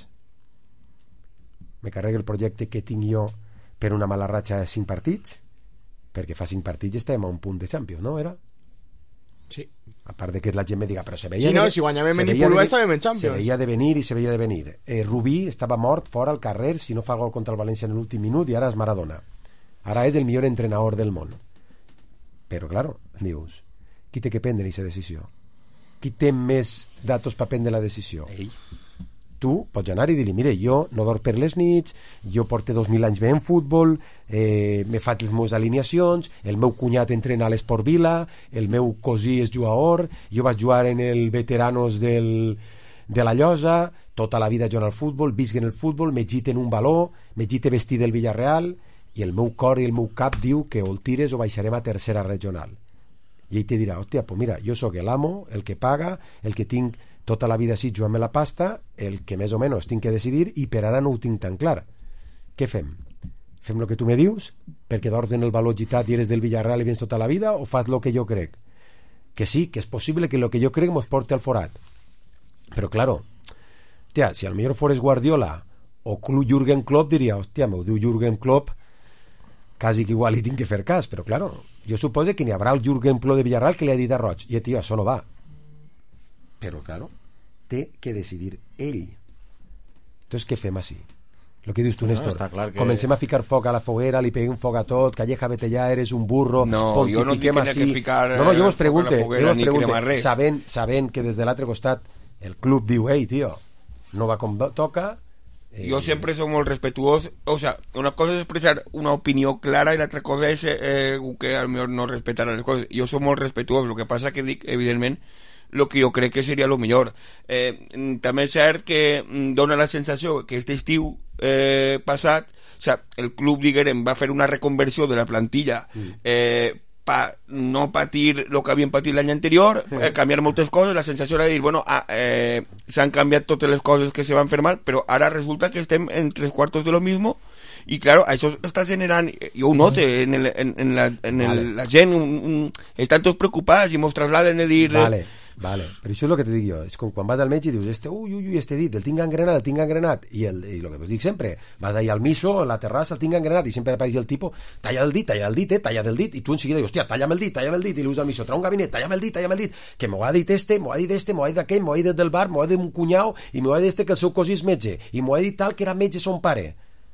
Me carrego el projecte que tinc jo per una mala ratxa de cinc partits, perquè fa cinc partits estem a un punt de Champions, no? Era? Sí. A part de que la gent me diga, però se veia... Sí, no, si guanyàvem en Ipurú estàvem en Champions. Se veia de venir i se veia de venir. Eh, Rubí estava mort fora al carrer si no fa el gol contra el València en l'últim minut i ara és Maradona. Ara és el millor entrenador del món. Però, claro, dius, qui té que prendre aquesta decisió? Qui té més datos per prendre la decisió? Ell. Tu pots anar i dir-li, mire, jo no dorm per les nits, jo porto dos mil anys bé en futbol, eh, me faig les meves alineacions, el meu cunyat entrena a l'Esport Vila, el meu cosí és jugador, jo vaig jugar en el veteranos del, de la Llosa, tota la vida jugant al futbol, visc en el futbol, me gite en un baló, me gite vestit del Villarreal, i el meu cor i el meu cap diu que o el tires o baixarem a tercera regional. I ell te dirà, hòstia, pues mira, jo sóc l'amo, el que paga, el que tinc tota la vida així jugant-me la pasta, el que més o menys tinc que decidir, i per ara no ho tinc tan clar. Què fem? Fem el que tu me dius, perquè d'ordre el valor gitat i eres del Villarreal i vens tota la vida, o fas el que jo crec? Que sí, que és possible que el que jo crec mos porti al forat. Però, claro, tia, si al millor fores Guardiola o Jürgen Klopp, diria, hòstia, m'ho diu Jürgen Klopp, quasi que igual hi tinc que fer cas, però, claro, jo suposo que n'hi haurà el Jürgen Klopp de Villarreal que li ha dit a Roig, i tio, això no va. Però, claro, té que decidir ell. Entonces, què fem així? Lo que dius tu, Néstor, no, que... comencem a ficar foc a la foguera, li peguem foc a tot, Calleja, vete ja, eres un burro, no, jo no tinc que ficar no, no, jo vos pregunte, foguera, jo vos pregunte sabent, sabent que des de l'altre costat el club diu, ei, tio, no va com toca. Eh... Jo sempre soc molt respetuós, o sea, una cosa és expressar una opinió clara i l'altra cosa és eh, que al millor no respetarà les coses. Jo soc molt respetuós, el que passa que dic, evidentment, el que jo crec que seria el millor. Eh, també és cert que dona la sensació que aquest estiu eh, passat, o sea, el club, diguem, va fer una reconversió de la plantilla eh, pa no patir el que havien patit l'any anterior, eh, canviar moltes coses. La sensació era de dir, bueno, ah, eh, s'han canviat totes les coses que se van fer mal, però ara resulta que estem en tres quartos de lo mismo. I claro, això està generant, jo ho noto en, el, en, en, la, en el, vale. La gent un, un, estan tots preocupats i mos trasladen de dir... Vale. Vale, però això és el que te dic jo, és com quan vas al metge i dius, este, ui, ui, ui, este dit, el tinc engrenat, el tinc engrenat, i el, i el que us dic sempre, vas ahí al miso, a la terrassa, el tinc engrenat, i sempre apareix el tipus, talla el dit, talla el dit, eh, talla del dit, i tu en seguida dius, hòstia, talla'm el dit, talla'm el dit, i li dius al miso, trau un gabinet, talla'm el dit, talla'm el dit, que m'ho ha dit este, m'ho ha dit este, m'ho ha dit aquell, m'ho ha dit del bar, m'ho ha dit un cunyau, i m'ho ha dit este que el seu cosí és metge, i m'ho ha dit tal que era metge son pare.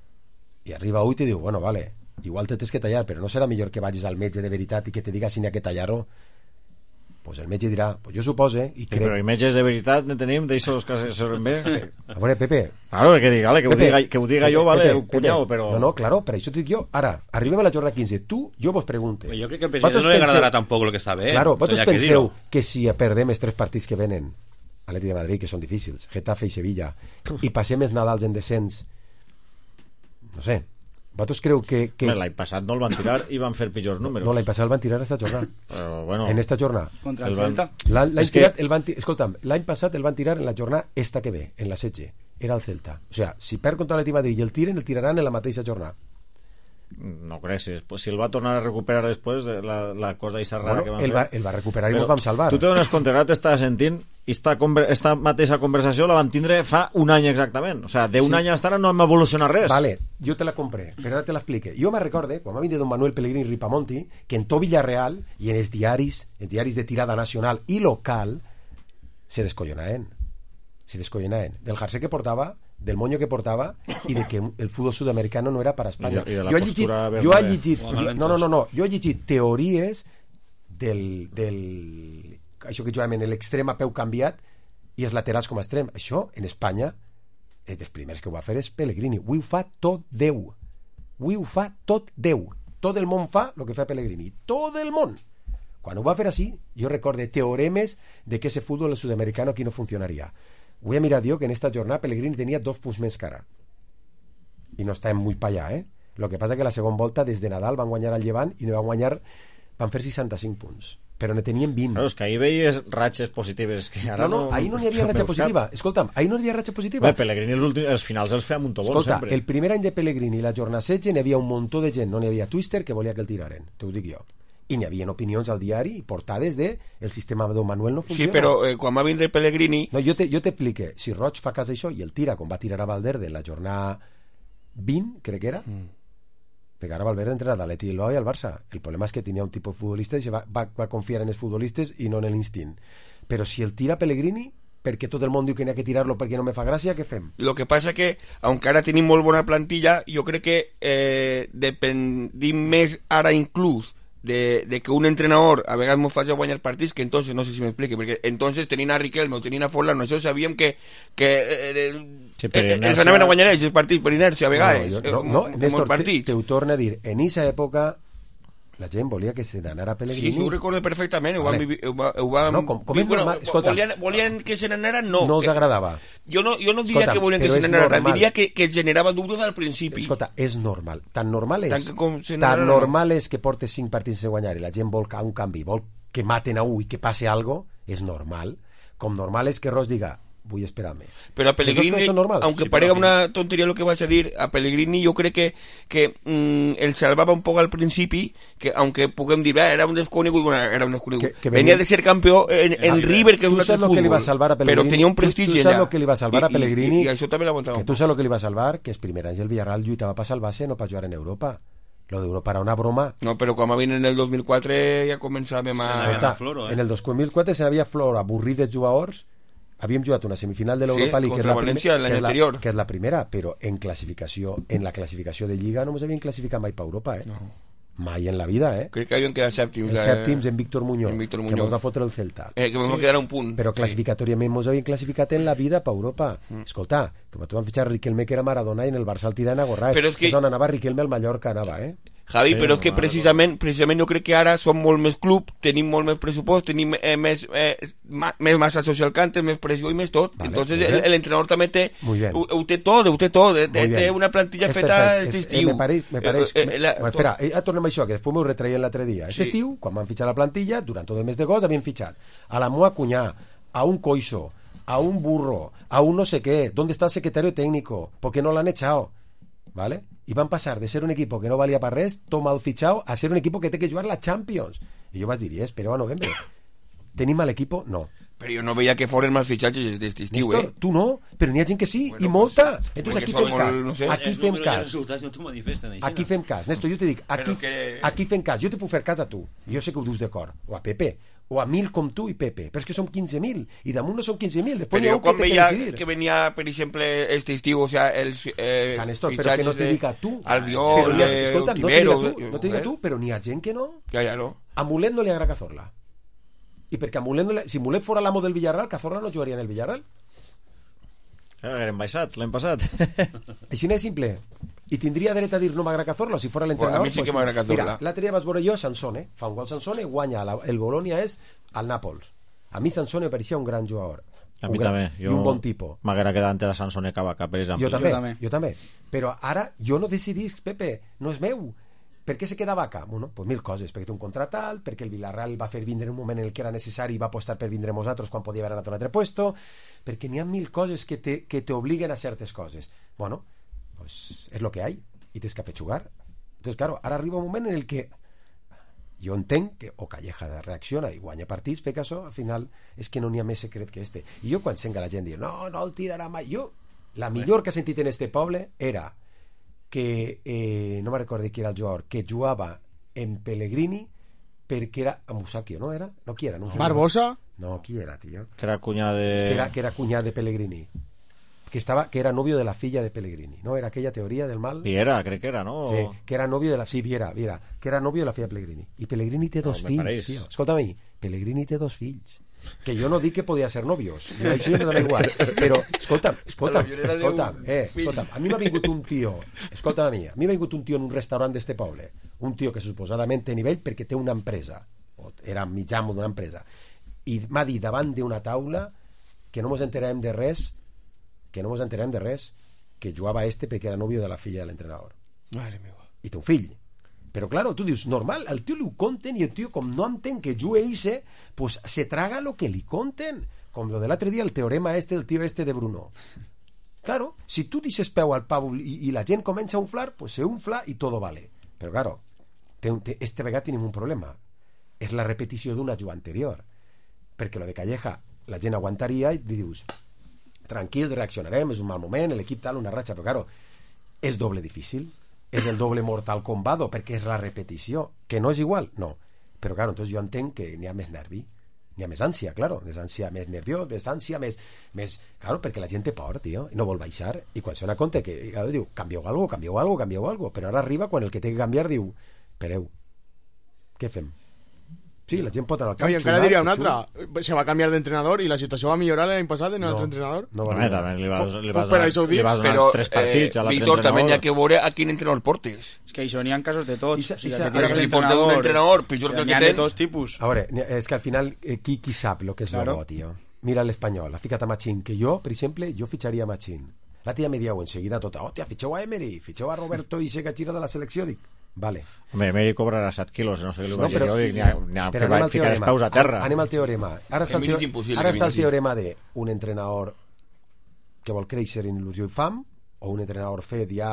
I arriba avui i te diu, bueno, vale, igual te tens que tallar, però no serà millor que vagis al metge de veritat i que te diga si n'hi ha que tallar-ho? pues el metge dirà, pues jo supose i crec... Sí, però i metges de veritat ne tenim, d'aixòs que se solen bé. A veure, Pepe... Claro, que diga, vale, que, Pepe, ho diga, que ho diga Pepe, jo, vale, Pepe, un cunyau, però... No, no, claro, per això t'ho dic jo. Ara, arribem a la jornada quinze. Tu, jo vos pregunte. Jo crec que al president no li agradarà tampoc el que està bé. Claro, vosaltres que penseu que si perdem els tres partits que venen, Atleti de Madrid, que són difícils, Getafe i Sevilla, i passem els Nadals en descens, no sé, vosaltres creu que... que... L'any passat no el van tirar i van fer pitjors números. No, l'any passat el van tirar esta jornada. Però, bueno... En esta jornada. Contra el Celta. L'any que... tirat, el van ti... Escolta'm, l'any passat el van tirar en la jornada esta que ve, en la setze. Era el Celta. O sea, si perd contra l'Atleti de Madrid i el tiren, el tiraran en la mateixa jornada. No crec, si, si el va tornar a recuperar després, la, la cosa aquesta rara Bueno, que van el fer... va, el va recuperar i Però ens vam salvar. Tu te dones compte, ara t'està sentint, i esta, conver esta mateixa conversació la vam tindre fa un any exactament. O sigui, d'un Sí. any hasta ara no hem evolucionat res. Vale, jo te la compré, però ara te l'explique. Jo me recorde, quan va vindre don Manuel Pellegrini Ripamonti, que en tot Villarreal i en els diaris, en diaris de tirada nacional i local, se descollonaven. Se descollonaven. Del jersey que portava, del moño que portava i de que el futbol sud-americano no era per a Espanya. I de, i de la jo he llegit, postura jo he llegit, verde. no, no, no, no, jo he llegit teories del, del això que jugaven l'extrem a peu canviat i els laterals com a extrem. Això, en Espanya, eh, dels primers que ho va fer és Pellegrini. Avui ho fa tot Déu. Avui ho fa tot Déu. Tot el món fa el que fa Pellegrini. Tot el món. Quan ho va fer així, jo recorde teoremes de que ese futbol sudamericano aquí no funcionaria. Voy a mirar yo que en esta jornada Pellegrini tenía dos punts més cara i no estàvem molt pa allà, eh? Lo que passa que la segona volta des de Nadal van guanyar al Llevant i no van guanyar, van fer seixanta-cinc punts però ne tenien vint. Claro, és que ahir veies ratxes positives que ara no, no, no... ahir no n'hi havia ratxa positiva. Escolta'm, ahir no n'hi havia ratxa positiva. Bé, Pellegrini els, últims, els finals els feia amb un tobón. Escolta, sempre. El primer any de Pellegrini i la jornada setze n'hi havia un muntó de gent, no n'hi havia Twister que volia que el tiraren, t'ho dic jo. I n'hi havia opinions al diari i portades de el sistema de Don Manuel no funciona. Sí, però eh, quan va vindre Pellegrini... No, jo, te, jo t'explique, si Roig fa cas d'això i el tira com va tirar a Valverde en la jornada vint, crec que era, mm. perquè ara Valverde entra a l'Atleti Bilbao i al Barça. El problema és que tenia un tipus de futbolista i va, va, va confiar en els futbolistes i no en l'instint. Però si el tira Pellegrini, perquè tot el món diu que n'hi ha que tirar-lo perquè no me fa gràcia, què fem? Lo que passa que, aunque ara tenim molt bona plantilla, jo crec que eh, dependim més ara inclús de, de que un entrenador a vegades ens faci guanyar partits, que entonces, no sé si m'explique, perquè entonces tenint a Riquelme o tenint a Forlán, això sabíem que, que eh, sí, eh, els anaven a guanyar ells els partits per inèrcia a vegades. No, no, no, no Néstor, te, te ho torno a dir, en aquesta època la gent volia que se n'anara Pellegrini. Sí, sí, ho recordo perfectament. Ho vale. van, ho va, ho van, no, com, com és bueno, normal, escolta, volien, volien que se n'anara, no. No els que, agradava. Jo no, jo no diria escolta, que volien que se n'anara, diria que, que generava dubtes al principi. Escolta, és normal. Tan normal és, tan, com tan normal és que portes cinc partits de guanyar i la gent vol un canvi, vol que maten a un i que passe algo, és normal. Com normal és que Ross diga, vull esperar-me. Però a Pellegrini, aunque sí, parega una tonteria lo que vas a dir, a Pellegrini jo crec que, que mm, el salvava un poc al principi, que aunque puguem dir, era un desconegut, bueno, era un desconegut. Que, que venia, venia de ser campió en, en eh, River, que és un altre futbol, però tenia un prestigi allà. Tu saps el que li va salvar a Pellegrini? I, i, i això també l'aguantava. Que tu saps el que li va salvar? Que els primers anys el Villarreal lluitava per salvar-se, no per jugar en Europa. Lo d'Europa era una broma. No, però quan va venir en el dos mil quatre ja començàvem a... Escolta, floro, eh? En el dos mil quatre se n'havia flor avorrit dels jugadors. Havíem jugat una semifinal de l'Europa sí, League, que és, la València, que, és la, que és la primera, però en classificació, en la classificació de Lliga no ens havien classificat mai per Europa, eh? No. Mai en la vida, eh? Crec que havien quedat sèptims. Els sèptims en Víctor Muñoz, en Víctor Muñoz. que ens va fotre el Celta. Eh, que ens sí. va quedar un punt. Però classificatoriament ens havien classificat en la vida per Europa. Mm. Escolta, que tu van fitxar Riquelme, que era Maradona, i en el Barça el tiren a Gorràs. Però és que... És on anava Riquelme, al Mallorca anava, eh? Javi, sí, però és que precisament, precisament jo crec que ara som molt més club, tenim molt més pressupost, tenim eh, més, eh, ma, més massa social cante, més pressió i més tot. Vale, entonces el, el entrenador també té, ho, ho té tot, ho té tot, té, té una plantilla es feta aquest estiu. Eh, me pareix, me pareix, eh, eh, la, me, espera, eh, tornem a això, que després m'ho retraien l'altre dia. Aquest sí. estiu, quan van fitxar la plantilla, durant tot el mes de agost havien fitxat a la Moa Cunyà, a un Coixo, a un Burro, a un no sé què, ¿dónde está el secretario técnico? ¿Por qué no lo han echado? ¿Vale? Y van a pasar de ser un equipo que no valía para res, toma el fichado, a ser un equipo que tiene que jugar la Champions. Y yo vas a dir, espero a novembre. ¿Tenim mal equipo? No. Però jo no veia que foren mals fitxatges d'aquest estiu, eh? Tu no, però n'hi ha gent que sí, bueno, i molta. Pues, entonces aquí fem cas. No sé. Aquí fem cas. Aquí fem cas. Néstor, jo te dic, aquí, que... aquí fem cas. Jo te puc fer cas a tu. Jo sé que ho dius d'acord. O a Pepe. O a mil com tu i Pepe. Però és que som quinze mil. I damunt no som quinze mil. Però jo quan veia que, que venia, per exemple, este estiu, o sea, els eh, Néstor, però que no te diga tu. Albiol, Escolta, no te diga tu, no te diga tu, però n'hi ha gent que no. Ja, ja, no. A Mulet no li agrada Cazorla. i perquè Mulet, si Mulet fora l'amo del Villarreal, Cazorla no jugaria en el Villarreal. Hem baixat l'any passat. Així no és simple. I tindria dret a dir no m'agrada Cazorla si fora l'entrenador. A mi sí que m'agrada Cazorla. Mira, l'altre dia vas veure jo Sansone, fa un gol Sansone, guanya la, el Bologna és al Nàpols. A mi Sansone pareixia un gran jugador. A mi gran, també. Jo, I un bon tipus. M'agrada quedar entre la Sansone Cavaca, per exemple. Jo també, jo també, jo també. Però ara jo no decidisc, Pepe, no és meu. Per què se queda Vaca? Bueno, pues mil coses, perquè té un contrat alt, perquè el Villarreal va fer vindre en un moment en el que era necessari i va apostar per vindre nosaltres quan podia haver anat a un altre puesto, perquè n'hi ha mil coses que te, que te obliguen a certes coses. Bueno, pues és lo que hay i tens que apetxugar. Entonces, claro, ara arriba un moment en el que jo entenc que o Calleja reacciona i guanya partits, perquè això, al final, és que no n'hi ha més secret que este. I jo quan senga la gent dir, no, no el tirarà mai, jo, la millor que he sentit en este poble era que, eh, no me recordo qui era el jugador, que jugava en Pellegrini perquè era a Musacchio, no era? No, qui era? No, Barbosa? No, qui era, tio? Que era cunyà de... Que era, que era cunyà de Pellegrini. Que, estaba, que era novio de la filla de Pellegrini, ¿no? Era aquella teoría del mal. Viera, crec que era, no? Que, que era novio de la... Sí, Viera, Viera. Que era novio de la filla de Pellegrini. I Pellegrini té dos no, fills, tio. Escolta-me, Pellegrini té dos fills. Que jo no dic que podia ser novios. Jo, això ja m'ha igual. Però, escolta'm, escolta'm, escolta'm, eh, escolta'm. A mi m'ha vingut un tio, escolta'm a mi, a mi m'ha vingut un tio en un restaurant d'este poble. Un tio que suposadament té nivell perquè té una empresa. O era mitjamo d'una empresa. I m'ha dit davant d'una taula que no mos enterem de res que no mos enterem de res que jugava este perquè era novio de la filla de l'entrenador. Madre meva. I té un fill. Però claro, tu dius, normal, al tio li ho conten i el tio com no entén que jugue ixe, pues se traga lo que li conten. Com lo de l'altre dia, el teorema este del tio este de Bruno. Claro, si tu deixes peu al pavo i, i la gent comença a unflar, pues se unfla i todo vale. Però claro, té, té, este vegada tenim un problema. És la repetició d'una jugada anterior. Perquè lo de Calleja, la gent aguantaria i dius, tranquils, reaccionarem, és un mal moment, l'equip tal, una ratxa, però claro, és doble difícil, és el doble mortal combado, perquè és la repetició, que no és igual, no, però claro, entonces jo entenc que n'hi ha més nervi, n'hi ha més ànsia, claro, més ànsia, més nerviós, més ànsia, més, més, claro, perquè la gent té por, tio, i no vol baixar, i quan se dona compte que, claro, diu, canvieu algo, canvieu algo, canvieu algo, però ara arriba quan el que té que canviar diu, espereu, què fem? Sí, la gent pot anar al camp. Oye, encara diria una altra. Se va canviar d'entrenador i la situació va millorar l'any passat en l'altre entrenador. No, va millorar. Li vas, li vas, per això ho dic. Li vas donar però, tres partits eh, a l'altre Víctor, entrenador. també n'hi ha que veure a quin entrenador portes. És que això n'hi ha casos de tots. Isa, o sigui, Isa, que tires si el portes un entrenador pitjor que el que n'hi ha tens. de tots tipus. A veure, és que al final, eh, qui, qui sap lo que és claro. Lo bo, tio? Mira l'Espanyol, ha ficat a Machín, que jo, per exemple, jo fitxaria a Machín. La tia me diu enseguida tota, hòstia, fitxeu a Emery, fitxeu a Roberto i se gatxira de la selecció, dic, vale. Home, Emery cobrarà set quilos, no sé què li no, vaig dir jo, dic, n'hi ha, n'hi ha que va ficar els peus a terra. Anem al teorema. Ara està el, teo ara està el teorema de un entrenador que vol créixer en il·lusió i fam, o un entrenador fet ja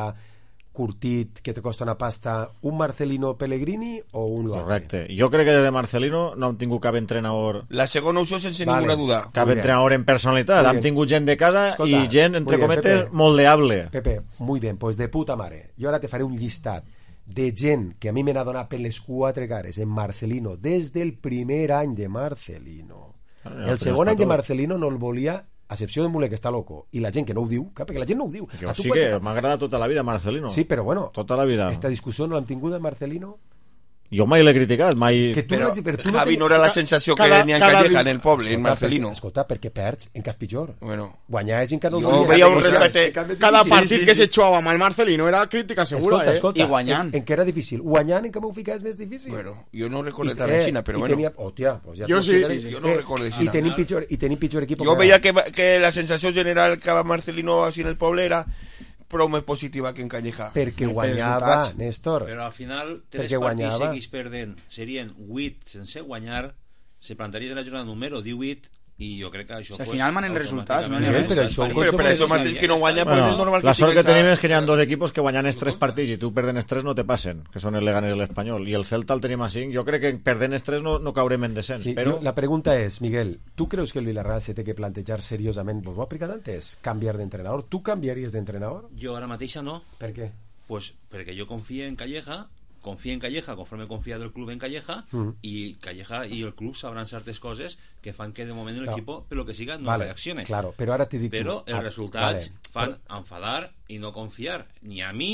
curtit, que te costa una pasta, un Marcelino Pellegrini o un Correcte. Jo crec que de Marcelino no hem tingut cap entrenador... La segona opció sense vale. ninguna duda. Cap entrenador en personalitat. Hem tingut gent de casa Escolta, i gent, entre bien, cometes, Pepe, moldeable. Pepe, muy bien, pues de puta mare. Jo ara te faré un llistat de gent que a mi me n'ha donat per les quatre cares en Marcelino, des del primer any de Marcelino. Ah, el segon any de Marcelino no el volia, a excepció de Mulet, que està loco, i la gent que no ho diu, perquè la gent no ho diu. Jo sí que m'ha agradat tota la vida Marcelino. Sí, però bueno, tota la vida. Esta discussió no l'hem tingut de Marcelino. Jo mai l'he criticat, mai... Que tu però, no, però tu Javi, no, no era la sensació que tenia en Calleja en el poble, en Marcelino. Escolta, perquè perds en cas pitjor. Bueno. Guanyar és encara... Jo veia un respecte... Cada partit sí, sí, que se echava amb el Marcelino era crítica segura, escolta, eh? Escolta, I guanyant. En, en què era difícil? Guanyant en què m'ho fica és més difícil. Bueno, jo no recordo tant aixina, però bueno. Tenia, hòstia, pues ja jo sí. sí, sí. Jo no recordo aixina. I tenim pitjor, i tenim pitjor equip. Jo veia que, que la sensació general que va Marcelino així en el poble era prou més positiva que en Calleja. Perquè guanyava, Néstor. Però al final, tres partits seguís perdent, serien vuit sense guanyar, se plantaria la jornada número divuit, i jo crec que això... O sigui, al final manen resultats, no? Però, però, això, però per això mateix que no guanya, bueno, pues és normal que... La sort que tenim és que hi ha dos equipos que guanyen els tres partits i tu perden els tres no te passen, que són el Leganés i l'Espanyol, i el Celta el tenim a cinc. Jo crec que perdent els tres no, no caurem en descens, sí, però... La pregunta és, Miguel, ¿tú creus que el Villarreal se té que plantejar seriosament, vos ho ha aplicat antes, canviar d'entrenador? ¿Tu canviaries d'entrenador? Jo ara mateixa no. Per què? Pues perquè jo confio en Calleja, confia en Calleja conforme confia del club en Calleja, mm. i Calleja i el club sabran certes coses que fan que de moment el equipo, per lo que siga, no vale, reaccione. Claro, però ara t'he dit... Però els resultats vale. fan enfadar i no confiar ni a mi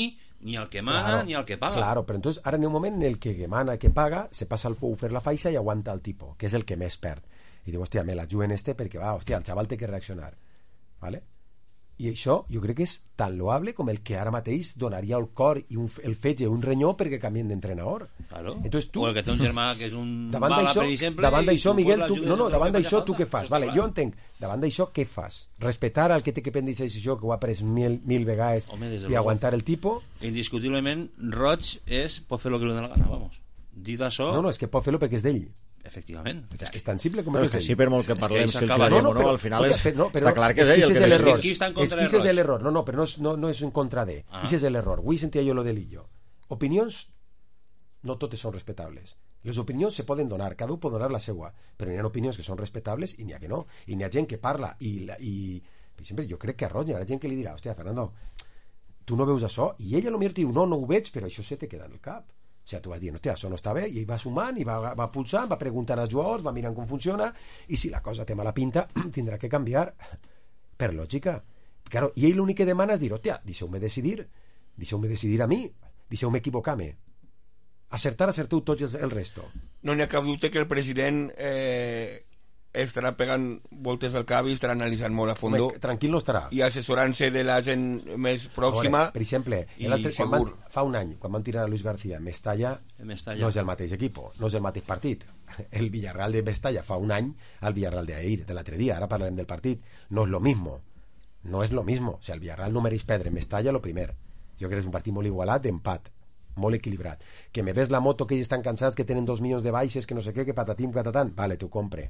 ni al que mana Claro, ni al que paga. Claro, pero entonces ahora en un moment en el que que mana, que paga, se passa el fou per la faixa i aguanta el tipo, que és el que més perd. I diu, hòstia, me la juguen este perquè, va, hòstia, el xaval té que reaccionar. ¿Vale? I això jo crec que és tan loable com el que ara mateix donaria el cor i un, el fetge, un renyó perquè canvien d'entrenador. Claro. Entonces, tu, o el que té un germà que és un davant bala, d'això, per exemple, davant i d'això, tu Miguel, pues tu, l'ajudes no, no, en el davant que d'això faci tu què falta. fas? Vale, jo entenc, davant d'això què fas? Respectar al que té que prendre aquesta decisió que ho ha pres mil, mil vegades Home, des de i luego. aguantar el tipo? Indiscutiblement, Roig és, pot fer el que li dona la gana, vamos. Dit això... No, no, és que pot fer-ho perquè és d'ell. Efectivament. O sea, és tan simple com Però que és que és sí, per molt que parlem si el no, creiem no, o no, però, al final okay, és, però, no, però, està clar que és és ell que el ese que és decideix. l'error. Qui està en És contra que de ese és Roig? l'error. No, no, però no és, no, no és en contra de. Ah. Ese és l'error. Avui sentia jo lo de Lillo. Opinions no totes són respectables. Les opinions se poden donar, cada un pot donar la seva, però hi ha opinions que són respectables i n'hi ha que no. I n'hi ha gent que parla i, la, i per exemple, jo crec que a Roig hi ha gent que li dirà, hòstia, Fernando, tu no veus això? I ella potser diu, no, no ho veig, però això se te queda en el cap. O sigui, tu vas dir, hòstia, això no està bé, i ell va sumant, i va, va pulsant, va preguntant als jugadors, va mirant com funciona, i si la cosa té mala pinta, tindrà que canviar, per lògica. Claro, i ell l'únic que demana és dir, hòstia, deixeu-me decidir, deixeu-me decidir a mi, deixeu-me equivocar-me. Acertar, acerteu tots el, el resto. No n'hi ha cap dubte que el president eh, estarà pegant voltes al cap i estarà analitzant molt a fons. Tranquil no estarà. I assessorant-se de la gent més pròxima. Veure, per exemple, l'altre, quan van, fa un any, quan van tirar a Luis García, Mestalla, Mestalla no és el mateix equip, no és el mateix partit. El Villarreal de Mestalla fa un any al Villarreal de ahir, de l'altre dia, ara parlarem del partit. No és lo mismo. No és lo mismo. O sigui, el Villarreal no mereix perdre. Mestalla, lo primer. Jo crec que és un partit molt igualat, d'empat. Molt equilibrat. Que me ves la moto que ells estan cansats, que tenen dos milions de baixes, que no sé què, que patatim, patatant. Vale, t'ho compre.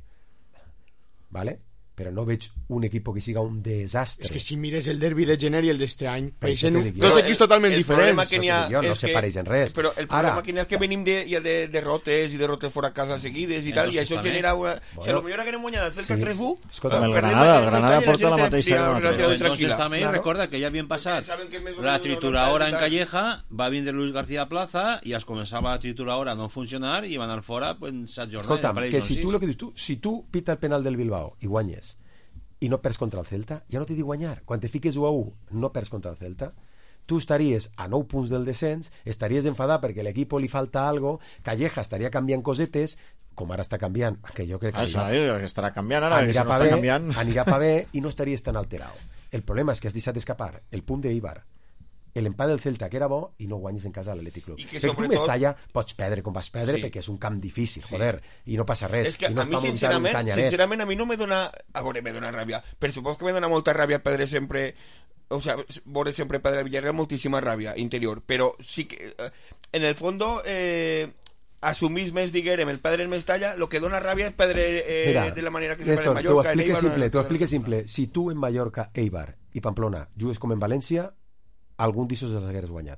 ¿Vale? Però no veig un equip que siga un desastre. És que si mires el derbi de gener i el d'este any, pareixen dic jo. dos equips totalment el diferents. problema que n'hi ha Jo, no és se que, pareixen res. però el problema Ara- que n'hi ha és que venim de, ja de derrotes i derrotes fora a casa seguides i tal, i això també. genera una... Bueno. o sigui, potser ara que anem guanyant el Celta Sí. tres u, Escolta, Amb el perdem Granada, el el Granada Mestalla, porta la gent mateixa té- que relativament Entonces tranquil·la. també Claro. recorda que ja havien passat Saben que és més o la menys trituradora en una Calleja, va vindre Luis García Plaza i es començava la trituradora a no funcionar i van anar fora pues, en set jornades. Escolta'm, pareix, que doncs, si tu sis. lo que dius tu, si tu pita el penal del Bilbao i guanyes i no perds contra el Celta, ja no t'he dit guanyar. Quan te fiques u a u, no perds contra el Celta, tu estaries a nou punts del descens, estaries enfadat perquè a l'equip li falta algo, Calleja estaria canviant cosetes, com ara està canviant, que jo crec que Ah, això anirà, que estarà canviant ara, que si anirà no pa està bé, canviant... anirà pa bé i no estaries tan alterat. El problema és que has deixat escapar el punt d'Eibar, l'empat del Celta, que era bo, i no guanyes en casa a l'Atlètic Club. I que Perquè tu sobretot- Mestalla pots perdre com vas perdre, Sí. perquè és un camp difícil, joder, i no passa res. És que I no a és mi, pa muntar un sincerament, canyaret. sincerament, a mi no me dona... A veure, me dona ràbia. Per suposo que me dona molta ràbia perdre sempre... O sea, veure sempre perdre el Villarreal, moltíssima ràbia interior. Però sí que... eh, En el fondo... Eh, assumís més, diguérem, el perdre en Mestalla, lo que dona ràbia és perdre eh, Mira, de la manera que se perd Néstor, en t'ho Mallorca. en explique Eibar, simple, no- t'ho explique simple. Si tu en Mallorca, Eibar i Pamplona jugues com en València, algun d'issos els hagueres guanyat.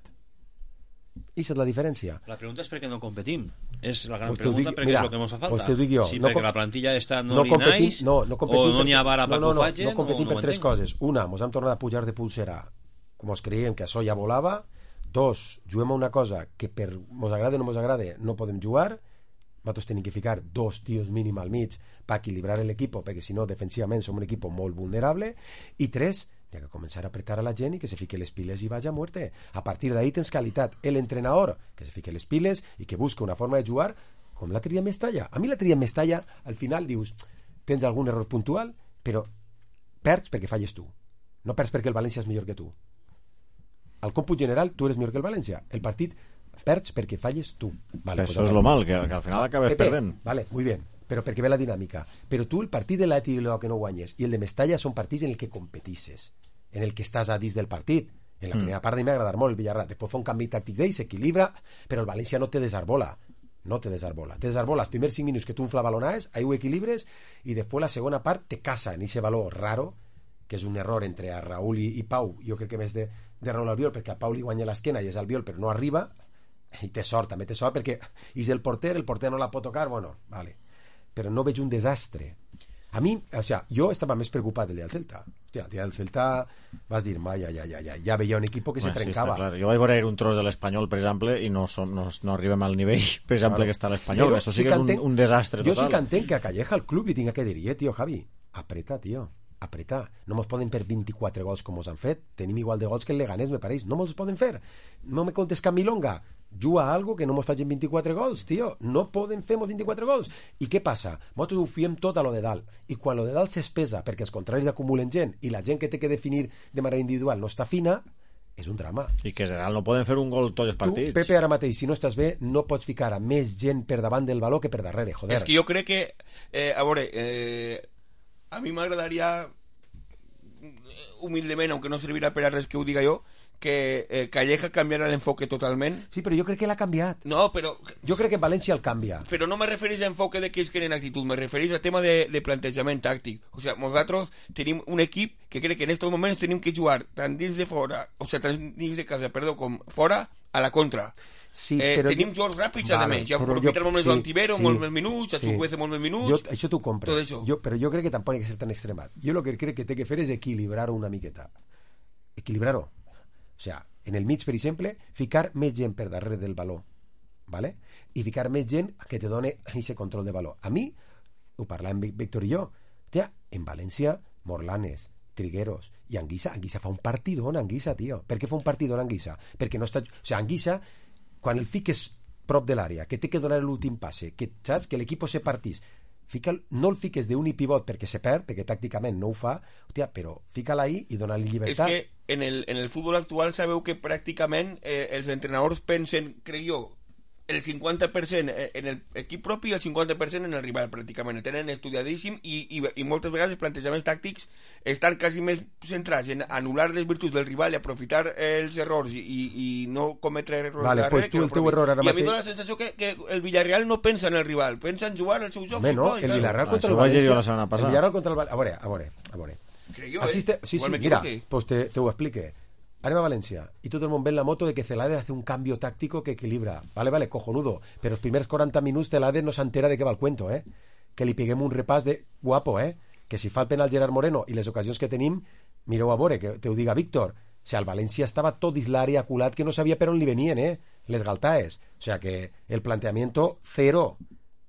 I és la diferència. La pregunta és per què no competim. És la gran Pues t'ho pregunta dic- perquè mira, és el que ens fa falta. pues t'ho dic jo, sí, no perquè com- la plantilla està no, No li competim, nice, no, no competim o no per- n'hi ha vara no, per no, que ho no, facin, no competim o per ho tres entenc. coses. Una, mos hem tornat a pujar de pulsera, com us creiem que això ja volava. Dos, juguem a una cosa que per mos agrada o no mos agrada no podem jugar. Nosaltres tenim que ficar dos tios mínim al mig per equilibrar l'equip, perquè si no, defensivament som un equip molt vulnerable. I tres, hi ha que començar a apretar a la gent i que se fique les piles i vagi a muerte. A partir d'ahí tens qualitat. L'entrenador, que se fique les piles i que busca una forma de jugar com l'altre dia en Mestalla. A mi l'altre dia en Mestalla, al final dius, tens algun error puntual, però perds perquè falles tu. No perds perquè el València és millor que tu. Al còmput general, tu eres millor que el València. El partit perds perquè falles tu. Vale, Això pues és ahora- lo mal, que, que al final acabes Pepe, perdent. Vale, muy bien, però perquè ve la dinàmica. Però tu el partit de l'Atlètic Bilbao que no guanyes i el de Mestalla són partits en el que competisses, en el que estàs a dins del partit. En la Mm. primera part a mi m'ha agradat molt el Villarreal. Després fa un canvi tàctic d'ell, s'equilibra, però el València no te desarbola. No te desarbola. Te desarbola els primers cinc minuts que tu un flabalonàs, ahí ho equilibres, i després la segona part te casa en ese valor raro, que és un error entre a Raúl i, i Pau, jo crec que més de, de Raúl Albiol, perquè a Pau li guanya l'esquena i és Albiol, però no arriba, i té sort, també té sort, perquè és el porter, el porter no la pot tocar, bueno, vale. Però no veig un desastre. A mi, o sea, jo estava més preocupat del dia del Celta. Hòstia, el dia del Celta vas dir, ma, ja, ja, ja, ja, ja veia un equip que se Bueno, sí, trencava. està clar. Jo vaig veure un tros de l'Espanyol, per exemple, i no, som, no, no arribem al nivell, per exemple, Claro. que està l'Espanyol. Però Això sí que és un, entenc- un desastre jo total. sí que entenc que a Calleja el club li tinga que dir, eh, tio, Javi, apreta, tio. apretar. No mos poden fer vint-i-quatre gols com mos han fet. Tenim igual de gols que el Leganés, me pareix. No mos poden fer. No me contes cap milonga. Juga algo que no mos facin vint-i-quatre gols, tio. No poden fer mos vint-i-quatre gols. I què passa? Nosaltres ho fiem tot a lo de dalt. I quan lo de dalt s'espesa perquè els contraris acumulen gent i la gent que té que definir de manera individual no està fina, és un drama. I que de dalt no poden fer un gol tots els partits. Tu, Pepe, ara mateix, si no estàs bé, no pots ficar a més gent per davant del baló que per darrere, joder. És que jo crec que, eh, a veure, eh, a mi m'agradaria, humilment, aunque no servirà per a res que ho diga jo, que eh, Calleja canviarà l'enfoque totalment. Sí, però jo crec que l'ha canviat. No, però... Jo crec que en València el canvia. Però no me refereix a enfoque de que ells tenen actitud, me refereix a tema de, de plantejament tàctic. O sea, nosaltres tenim un equip que crec que en estos moments tenim que jugar tant dins de fora, o sea, tant dins de casa, perdó, com fora, a la contra. Sí, eh, però tenim jo... jocs ràpids, vale, a més. Ja aprofitar el moment sí, d'Antivero, sí, molts més minuts, a sí. Chukwueze molts més minuts... Jo, això t'ho compro. Tot això. Jo, però jo crec que tampoc ha que ser tan extremat. Jo el que crec que té que fer és equilibrar-ho una miqueta. Equilibrar-ho. O sea, en el mig, per exemple, ficar més gent per darrere del baló, ¿vale? I ficar més gent que te done aquest control de baló. A mi, ho parlàvem Víctor i jo, tia, en València, Morlanes, Trigueros i Anguissa, Anguissa fa un partidón, Anguissa, tio. Per què fa un partidón, Anguissa? Perquè no està... O sigui, Anguissa, quan el fiques prop de l'àrea, que té que donar l'últim passe, que saps que l'equip se partís, fica, no el fiques d'un pivot perquè se perd, perquè tàcticament no ho fa, hòstia, però fica-la ahí i dona-li llibertat. És que en el, en el futbol actual sabeu que pràcticament eh, els entrenadors pensen, crec jo, el cinquanta per cent en l'equip propi i el cinquanta per cent en el rival, pràcticament. El tenen estudiadíssim i, i, i moltes vegades els plantejaments tàctics estan quasi més centrats en anul·lar les virtuts del rival i aprofitar els errors i, i, i no cometre errors. Vale, pues tu el teu error ara mateix... I a mi mateix... dóna la sensació que, que el Villarreal no pensa en el rival, pensa en jugar al seu joc. Home, no, el Villarreal contra el València... El Villarreal contra el València... A veure, a veure, a veure. Crec jo, Assiste... eh? Sí, sí, Igual mira, pues te, te ho explique. Anem a Valencia y todo el mundo ve en la moto de que Celades hace un cambio táctico que equilibra. Vale, vale, cojonudo. Pero los primeros cuarenta minutos Celades no se entera de qué va el cuento, eh? Que li peguem un repàs de guapo, eh? Que si fa el penal Gerard Moreno i les ocasions que tenim, mireu a veure, que te ho diga Víctor. O sea, el València estava tot dins l'àrea aculat que no sabia per on li venien, eh? Les galtaes. O sea, que el planteamiento cero.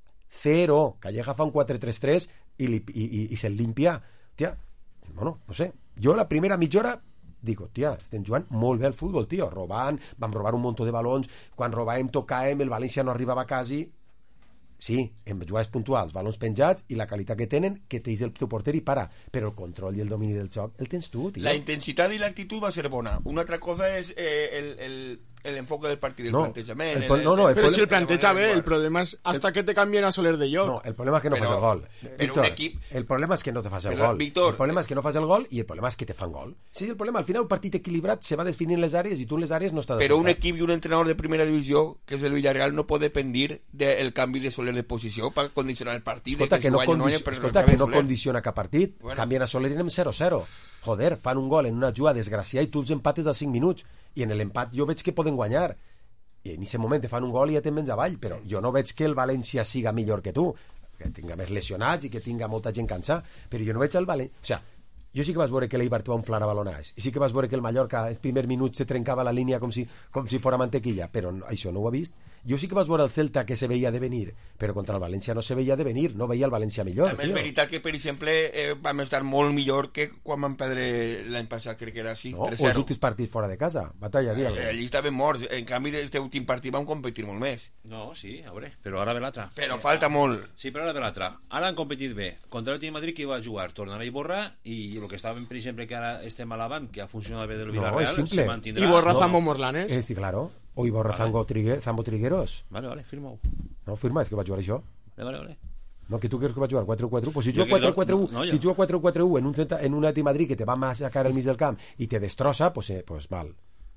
Cero. Calleja fa un quatre tres tres i, li, i, i, i se'l limpia. Hòstia, bueno, no sé. Jo la primera mitja hora digo, tia, estem jugant molt bé al futbol, tio, robant, vam robar un munt de balons, quan robàvem, tocàvem, el València no arribava quasi. Sí, en jugades puntuals, balons penjats i la qualitat que tenen, que tens el teu porter i para, però el control i el domini del joc el tens tu, tio. La intensitat i l'actitud va ser bona. Una altra cosa és eh, el, el, el enfoque del partit, el no, plantejament... el, el, no, no, el però si el planteja bé, el problema és hasta que te canvien a Soler de lloc. No, el problema és que no però, fas el gol. Però Víctor, un equip... El problema és que no te fas el però, gol. Víctor, el problema és que no fas el gol i el problema és que te fan gol. Sí, el problema, al final un partit equilibrat se va definint les àrees i tu en les àrees no estàs... Però un equip i un entrenador de primera divisió, que és el Villarreal, no pot dependre del canvi de Soler de posició per condicionar el partit. Escolta, que, que no, condici... no, Escolta, que no condiciona cap partit. Bueno. Canvien a Soler i anem zero zero. Joder, fan un gol en una jugada desgraciada i tu els empates als cinc minuts. I en l'empat jo veig que poden guanyar. I en aquest moment te fan un gol i ja te'n vens avall, però jo no veig que el València siga millor que tu, que tinga més lesionats i que tinga molta gent cansada, però jo no veig el València... O sigui, jo sí que vas veure que l'Eibar te va inflar a balonats, i sí que vas veure que el Mallorca el primer minut se trencava la línia com si, com si fora mantequilla, però això no ho ha vist. Jo sí que vas veure el Celta que se veia de venir, però contra el València no se veia de venir, no veia el València millor. També és veritat que, per exemple, eh, vam estar molt millor que quan vam perdre l'any passat, crec que era així, no, tres zero. O els últims partits fora de casa, batalla, eh, allí estàvem morts, en canvi d'aquest últim partit vam competir molt més. No, sí, a veure, però ara ve l'altre. Però falta molt. Sí, però ara ve l'altre. Ara han competit bé. Contra l'Atlètic de Madrid que va jugar, tornarà a Iborra, i el que estàvem, per exemple, que ara estem alabant, que ha funcionat bé del Villarreal, no, se mantindrà. Iborra, no. Zambo, Morlanes. Es decir, claro. O Iborra, vale. Zambo, Trigue, Zambo Trigueros. Vale, vale, firma-ho. No, firma, és que va jugar això. Vale, vale, vale. No, que tu creus que va jugar quatre quatre u? Pues si juga quatre quatre u, no, no, si juga quatre quatre u en un, en un Atlètic Madrid que te va massacrar al mig del camp i te destrossa, pues, eh, pues mal.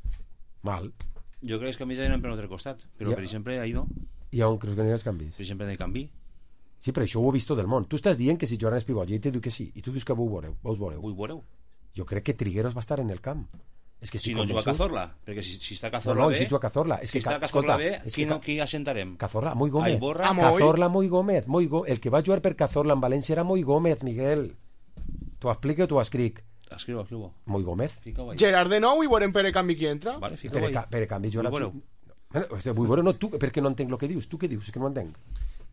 Mal. Jo crec que a mi ja anem per un altre costat, però, ja. per exemple, ahí no. I on creus que aniràs canvis? Per exemple, en el canvi. Sí, però això ho he vist tot del món. Tu estàs dient que si jugaran els pivots, i ell te diu que sí, i tu dius que vos veureu. Vos veureu. Vos veureu. Jo crec que Trigueros va estar en el camp. És que si no juga Cazorla, perquè si, si està Cazorla no, no, bé... si juga Cazorla. És si que, està Cazorla escolta, bé, és qui, que, no, qui assentarem? Cazorla, Moi Gómez. Iborra, Cazorla, Moi Gómez. Moi Gómez. El que va jugar per Cazorla en València era Moi Gómez, Miguel. T'ho explico o t'ho escric? Escriu, escriu. Moi Gómez. Gerard de nou i veurem Pere Canvi qui entra. Vale, Pere, Pere Canvi jo la... Vull veure no, tu, perquè no entenc el que dius. Tu què dius? És que no entenc.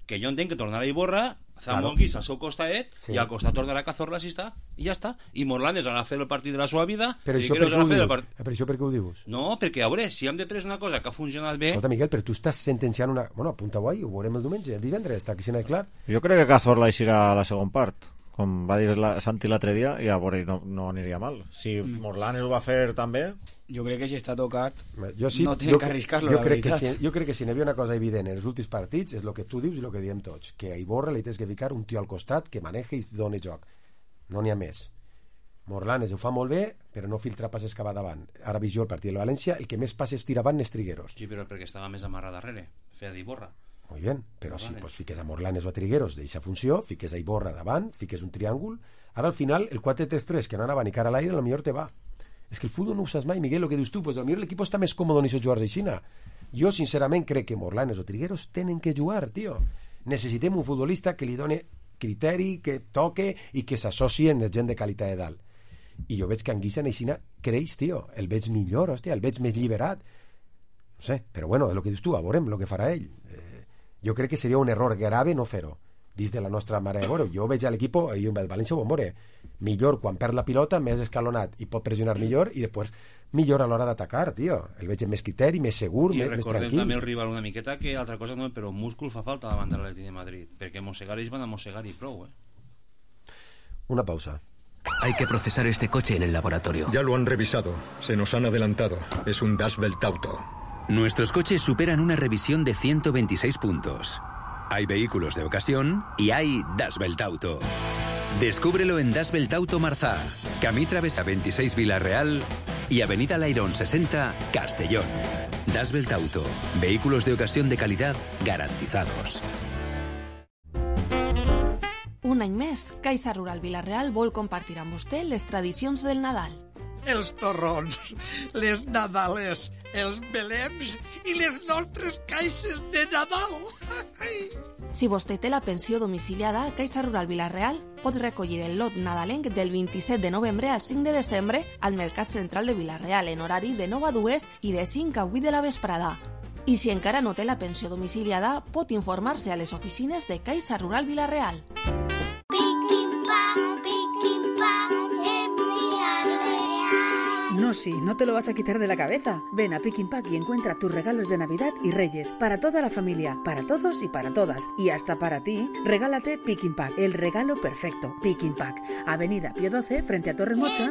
que jo entenc que tornarà a Iborra, Zamonguis al seu costadet, Sí. i al costat tornarà Cazorla si està, i ja està. I Morlanes anarà a fer el partit de la seva vida. Per això, Trigueros per què ho anarà a fer el dius? part- Per això per què ho dius? No, perquè a veure, si hem de pres una cosa que ha funcionat bé... Escolta, Miguel, però tu estàs sentenciant una... Bueno, apunta-ho ahí, ho veurem el diumenge, el divendres, està aquí clar. Jo crec que Cazorla eixirà a la segona part, com va dir la Santi l'altre dia, i a veure, no, no aniria mal. Si Mm. Morlanes ho va fer també... Jo crec que si està tocat Jo sí, no té jo, que arriscar-lo, jo la crec que veritat. si, jo crec que si n'hi havia una cosa evident en els últims partits és el que tu dius i el que diem tots, que a Iborra li tens que ficar un tio al costat que maneja i doni joc. No n'hi ha més. Morlanes ho fa molt bé, però no filtra passes cap a davant. Ara vist jo el partit de la València, el que més passes tira avant és Trigueros. Sí, però perquè estava més amarrat darrere, feia d'Iborra. Muy bien, però si Morlanes. pues, fiques a Morlanes o a Trigueros d'eixa funció, fiques a Iborra davant, fiques un triàngul, ara al final el quatre tres tres que no anava ni cara a l'aire, a lo millor te va. És que el futbol no ho saps mai, Miguel, el que dius tu, pues a lo millor l'equip està més còmode en aquests jugadors aixina. Jo, sincerament, crec que Morlanes o Trigueros tenen que jugar, tio. Necessitem un futbolista que li doni criteri, que toque i que s'associï amb gent de qualitat de dalt. I jo veig que Anguissa en aixina creix, tio. El veig millor, hòstia, el veig més lliberat. No sé, però bueno, és el que dius tu, a veurem el que farà ell. Eh, jo crec que seria un error grave no fer-ho dins de la nostra mare de veure. Jo veig a l'equip, i el València ho veure, millor quan perd la pilota, més escalonat i pot pressionar millor, i després millor a l'hora d'atacar, tio. El veig amb més criteri, més segur, I més, més recordem tranquil. també el rival una miqueta, que altra cosa no, però múscul fa falta davant de l'Atleti de Madrid, perquè mossegar ells van a mossegar i prou, eh? Una pausa. Hay que procesar este coche en el laboratorio. Ya lo han revisado. Se nos han adelantado. Es un Das Belt Auto. Nuestros coches superan una revisión de ciento veintiséis puntos. Hay vehículos de ocasión y hay Das Belt Auto. Descúbrelo en Das Belt Auto Marzá, Camí Travesa veintiséis Villarreal y Avenida Lairón sesenta Castellón. Das Belt Auto. Vehículos de ocasión de calidad garantizados. Un any més, Caixa Rural Vila-real vol compartir amb vostè les tradicions del Nadal. Els torrons, les nadales, els belems i les nostres caixes de Nadal. Si vostè té la pensió domiciliada, Caixa Rural Vila-real pot recollir el lot nadalenc del vint-i-set de novembre al cinc de desembre al Mercat Central de Vila-real en horari de nou a dues i de cinc a vuit de la vesprada. I si encara no té la pensió domiciliada, pot informar-se a les oficines de Caixa Rural Vila-real. No, sí, no te lo vas a quitar de la cabeza. Ven a Pick and Pack y encuentra tus regalos de Navidad y Reyes para toda la familia, para todos y para todas. Y hasta para ti, regálate Pick and Pack, el regalo perfecto. Pick and Pack, Avenida Pío doce, frente a Torre Mocha.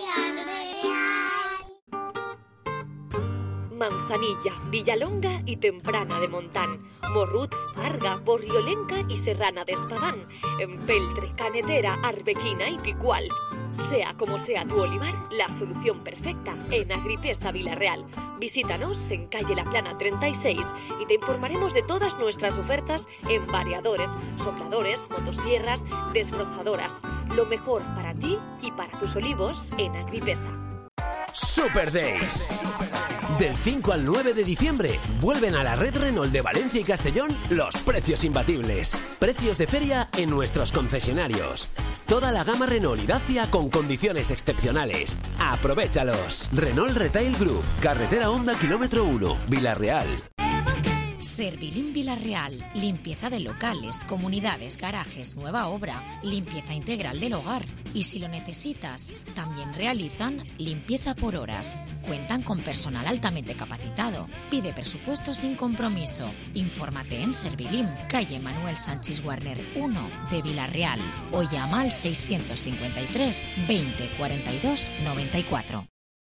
Manzanilla, Villalonga y Temprana de Montán, Morrut, Farga, Borriolenca y Serrana de Espadán, Empeltre, Canetera, Arbequina y Picual. Sea como sea tu olivar, la solución perfecta en Agripesa Vila-real. Visítanos en calle La Plana treinta y seis y te informaremos de todas nuestras ofertas en variadores, sopladores, motosierras, desbrozadoras. Lo mejor para ti y para tus olivos en Agripesa. Super Days. Del cinco al nueve de diciembre vuelven a la red Renault de Valencia y Castellón los precios imbatibles. Precios de feria en nuestros concesionarios. Toda la gama Renault y Dacia con condiciones excepcionales. Aprovéchalos. Renault Retail Group, carretera Honda kilómetro uno, Vila-real. Servilín Vila-real, limpieza de locales, comunidades, garajes, nueva obra, limpieza integral del hogar. Y si lo necesitas, también realizan limpieza por horas. Cuentan con personal altamente capacitado. Pide presupuesto sin compromiso. Infórmate en Servilín, calle Manuel Sánchez Guarner uno de Vila-real o llama al seiscientos cincuenta y tres veinte cuarenta y dos noventa y cuatro.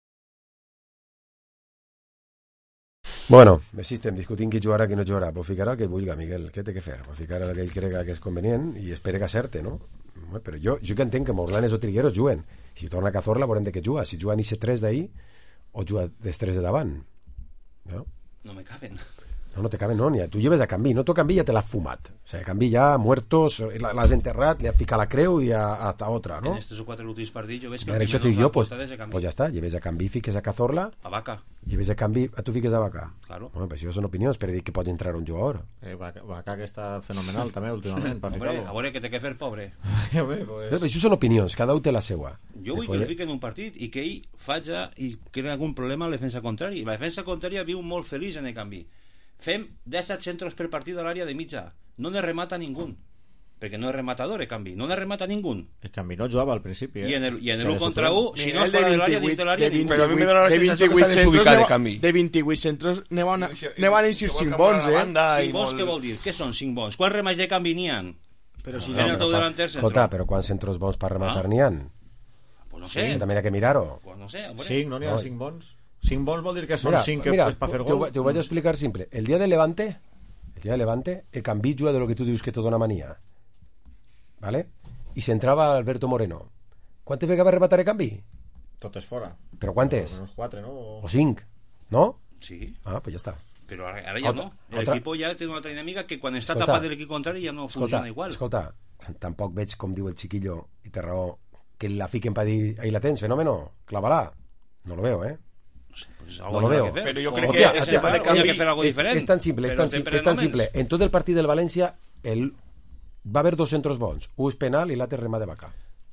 Bueno, així estem discutint qui jugarà, qui no jugarà. Pues ficarà el que vulgui, Miguel. Què té que fer? Pues ficarà el que ell crega que és convenient i espera que acerte, no? Però jo, jo que entenc que Morlanes o Trigueros juguen. Si torna a Cazorla, veurem de què juga. Si juga a Nice tres d'ahir o juga dels tres de davant. No? No me caben. No, no te cabe, no, ni a, tu lleves a Canví, no tu Canví ja te l'has fumat, o sea, Canví ja muertos, l'has enterrat, li has ficat la creu i a, hasta otra, no? En estos o quatre últims partits jo veig que Per això t'ho dic jo, pues, de Canví. pues ja està, lleves a Canví, fiques a Cazorla, A Vaca. lleves a Canví, a tu fiques a Vaca. Claro. Bueno, pues això són opinions, per dir que pot entrar un jugador. Eh, Vaca, Vaca que està fenomenal també últimament, per Hombre, ficar-lo. a veure què té que fer, pobre. Ja bé, pues... Eh, això són opinions, cada un té la seua. Jo vull que el fiquen en un partit i que ell faci i crea algun problema a la defensa contrària. I la defensa contrària viu molt feliç en el canvi. fem disset centros per partit a l'àrea de mitja, no ne remata ningú, perquè no és rematador, el canvi, no ne remata ningú. El canvi no jugava al principi, eh? I en el, i en el u contra u, si no és fora de l'àrea, dins de l'àrea, però a mi me dona la sensació que està desubicat de canvi. De vint-i-vuit centros ne van a eixir cinc bons, eh? cinc bons, què vol dir? Què són cinc bons? Quants rematge de canvi n'hi ha? Però si no, el teu delanter centro. Escolta, però quants centros bons per rematar n'hi ha? Pues no sé. Sí, també hi ha que mirar-ho. Pues no sé, hombre. Cinc, no n'hi ha cinc bons? Cinc bons vol dir que són mira, cinc que mira, pues, per fer te, gol. te ho vaig a explicar simple. El dia de Levante, el dia de Levante, el canvi juga de lo que tu dius que te dona mania. ¿Vale? I s'entrava Alberto Moreno. Quantes vegades va rematar el canvi? Tot és fora. Però quantes? Uns quatre, no? O cinc, no? Sí. Ah, pues ja està. Però ara, ara ja otra, no. L'equip ja té una altra dinàmica que quan està escolta, tapat de l'equip contrari ja no escolta, funciona igual. Escolta, tampoc veig, com diu el chiquillo, i té raó, que la fiquen per dir, ahí la tens, fenómeno, clávala. No lo veo, ¿eh? Pues no lo veo. Pero yo creo Hòstia, que es, ese de canvi que fer algo és, diferent. és tan simple, és tan, és tan simple. En tot el partit del València el, va haver dos centros bons. Un és penal i l'altre rema de vaca.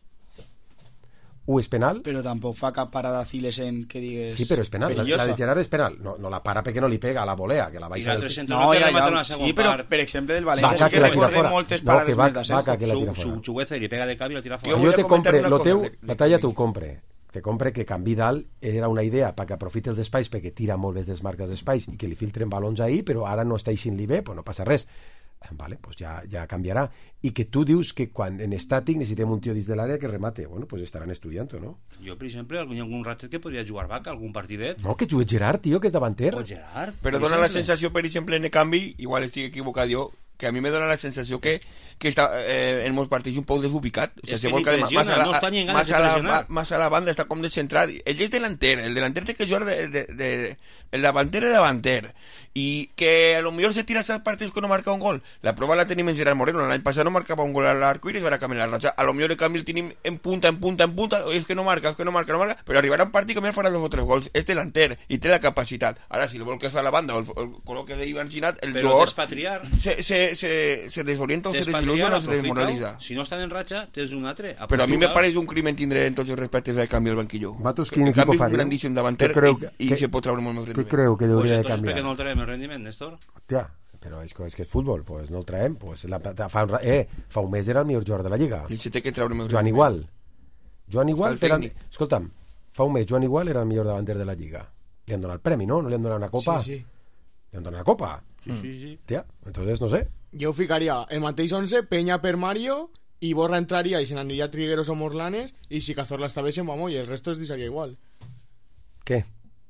Un és penal. Però tampoc fa cap parada Ciles en que digues... Sí, però és penal. La, la de Gerard és penal. No, no la para perquè no li pega a la volea, que la baixa del... No, ja, ja, sí, però per exemple del València Vaca sí que, que la tira fora. moltes No, parades que va, més de vaca que la tira Su, fora. su Chugueza li pega de cap i la tira fora. Jo te compre, lo teu, la talla t'ho compre. Te compre que canvi dalt era una idea perquè aprofiti els espais, perquè tira molt bé dels marques d'espais i que li filtren balons ahí, però ara no està eixint-li bé, pues no passa res. Vale, pues ja, ja canviarà. I que tu dius que quan en estàtic necessitem un tio dins de l'àrea que remate. Bueno, pues estaran estudiant-ho, no? Jo, per exemple, algun, algun ratet que podria jugar vaca, algun partidet. No, que jugui Gerard, tio, que és davanter. O Gerard. Però dona la sensació, per exemple, en el canvi, igual estic equivocat jo, que a mi me dona la sensació que, que està eh, en molts partits un poc desubicat. O sea, es que vol que ni pressiona, no està ni en ganes de pressionar. Más a la banda està com descentrat. Ell és delanter, el delanter té que jugar de, de, de, el davanter és davanter. I que a lo millor se tira estos partidos que no marca un gol. La prova la tenim en Gerard Moreno. L'any passat no marcava un gol a l'arco i ara canvia la ratxa. A lo millor el canvi el tenim en punta, en punta, en punta. És que no marca, és que no marca, no marca. Però arribarà un partit que més farà dos o tres gols. És delanter i té la capacitat. Ara, si el vol que fa a la banda o el, el col·loques ahí marginat, el Però jugador despatriar. se, se, se, se desorienta o se desilusiona o se desmoraliza. Si no estan en ratxa, tens un altre. Però a mi me pareix un crimen tindre en tots els respectes el canvi al banquillo. Vosaltres El quin equip canvi és faríeu? un grandíssim davanter Què creu i, que- i se pot treure molt més Què rendiment. creu que hauria de Pues canviar? per què no el traiem el rendiment, Néstor? Hòstia, però és que és, que és futbol, pues no el traem. Pues la, fa, un, ra- eh, fa un mes era el millor jugador de la Lliga. I se té que treure més Joan rendiment. Igual. Joan Igual, Està el era, tècnic. escolta'm, fa un mes Joan Igual era el millor davanter de la Lliga. Li han donat el premi, no? No li han donat una copa? Sí, sí. Li han donat una copa? Sí, sí, sí. Tia, entonces no sé. Jo ficaria el mateix once, Peña per Mario, y Borra entraría y se aniria Trigueros o Morlanes, y si Cazorla esta vez en vamos, y el resto es deixaria igual. Què?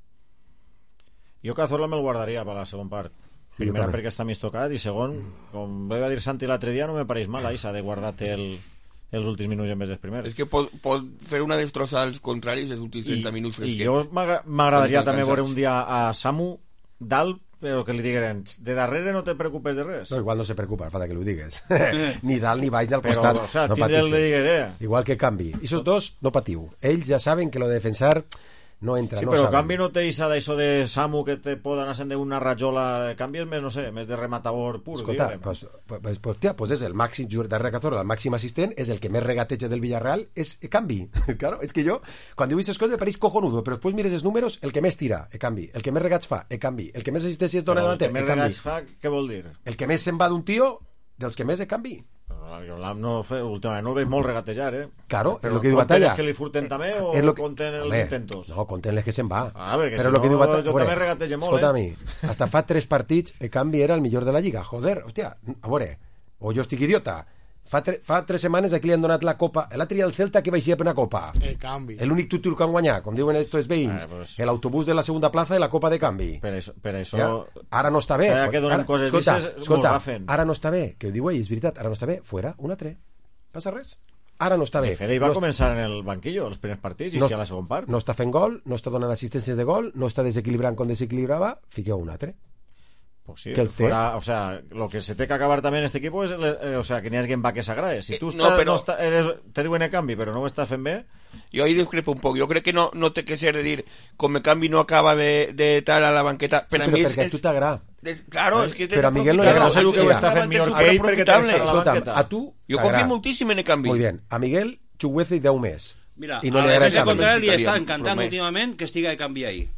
Jo Cazorla me'l guardaria per la segona part. Sí, Primera jo també. perquè està més tocat i segon, com va dir Santi l'altre dia, no me pareix mal, Aisa, de guardar-te el, els últims minuts en vez dels primers. És que pot, pot fer una destrossa als contraris els últims trenta I, minuts i fresquets. jo m'agra- m'agradaria Quan estan també veure cansats. un dia a Samu dalt, però que li digueren de darrere no te preocupes de res. No, igual no se preocupa, falta que lo digues. ni dalt, ni baix, ni al Però, costat. o sea, no tindre el patisses. de diguer, Igual que Canvi. Esos dos no patiu. Ells ja saben que lo de defensar no entra, Sí, no però saben. canvi no té això d'això de Samu que te poden ascendre una rajola. Canvi és més, no sé, més de rematador pur. Escolta, diguem. pues, pues, pues, tia, pues és el màxim jugador darrere Cazorla, el màxim assistent, és el que més regateja del Villarreal, és Canvi. Claro, és que jo, quan diu aquestes coses, me pareix cojonudo, però després mires els números, el que més tira, e Canvi, el que més regats fa, e Canvi, el que més assistències dona Però el davanter, que més e Canvi. regats fa, què vol dir? El que més se'n va d'un tio, dels que més e Canvi. Jo l'Am no, fe, últimament no el veig molt regatejar, eh? Claro, però és el que diu compten Batalla. els que li furten també o És lo que- compten els Home, intentos? No, compten les que se'n va. Ah, perquè però si lo que no, diu Batalla, jo també regatege molt, escolta eh? a mi, hasta fa tres partits el Canvi era el millor de la Lliga. Joder, hòstia, a veure, o jo estic idiota. Fa, tre, fa tres setmanes aquí li han donat la copa. L'altre dia el Celta que vaixia per una copa. El canvi. L'únic títol que han guanyat, com diuen estos veïns. Ah, pues... El autobús de la segunda plaza i la copa de canvi. Per això... Per això... Ja? Ara no està bé. Cada que donen Ara, coses escolta, dices, escolta, mos agafen. ara no està bé. Que ho diu ell, és veritat, ara no està bé. Fuera, un altre. Passa res. Ara no està bé. Fede va no, començar en el banquillo els primers partits i no, si a la segona part. No està fent gol, no està donant assistències de gol, no està desequilibrant com desequilibrava, fiqueu un altre. Pues sí, que els té. fuera, o sea, lo que se té que acabar també en este equipo es, eh, o sea, que n'hi hagi va que s'agrade. Si tu Eh, no, estàs, però- no està, eres, te diuen el canvi, però no ho estàs fent bé, Jo ahí discrepo un poc. Jo crec que no, no té que ser de dir com el canvi no acaba de, de tal a la banqueta. Sí, per a però mi perquè és, a tu t'agrada. és, claro, és que és Però a Miguel no li desaprofitable. agrada. no sé el que ho És està una fent millor banqueta que ell perquè té que superprofitable. estar a la Escolta'm, banqueta. a tu Jo t'agrada. confio moltíssim en el canvi. Muy bien. A Miguel, Chugueza i deu més. Mira, I no a li la agrada defensa el canvi. contraria li està Promès. encantant últimament que estiga de canvi ahí.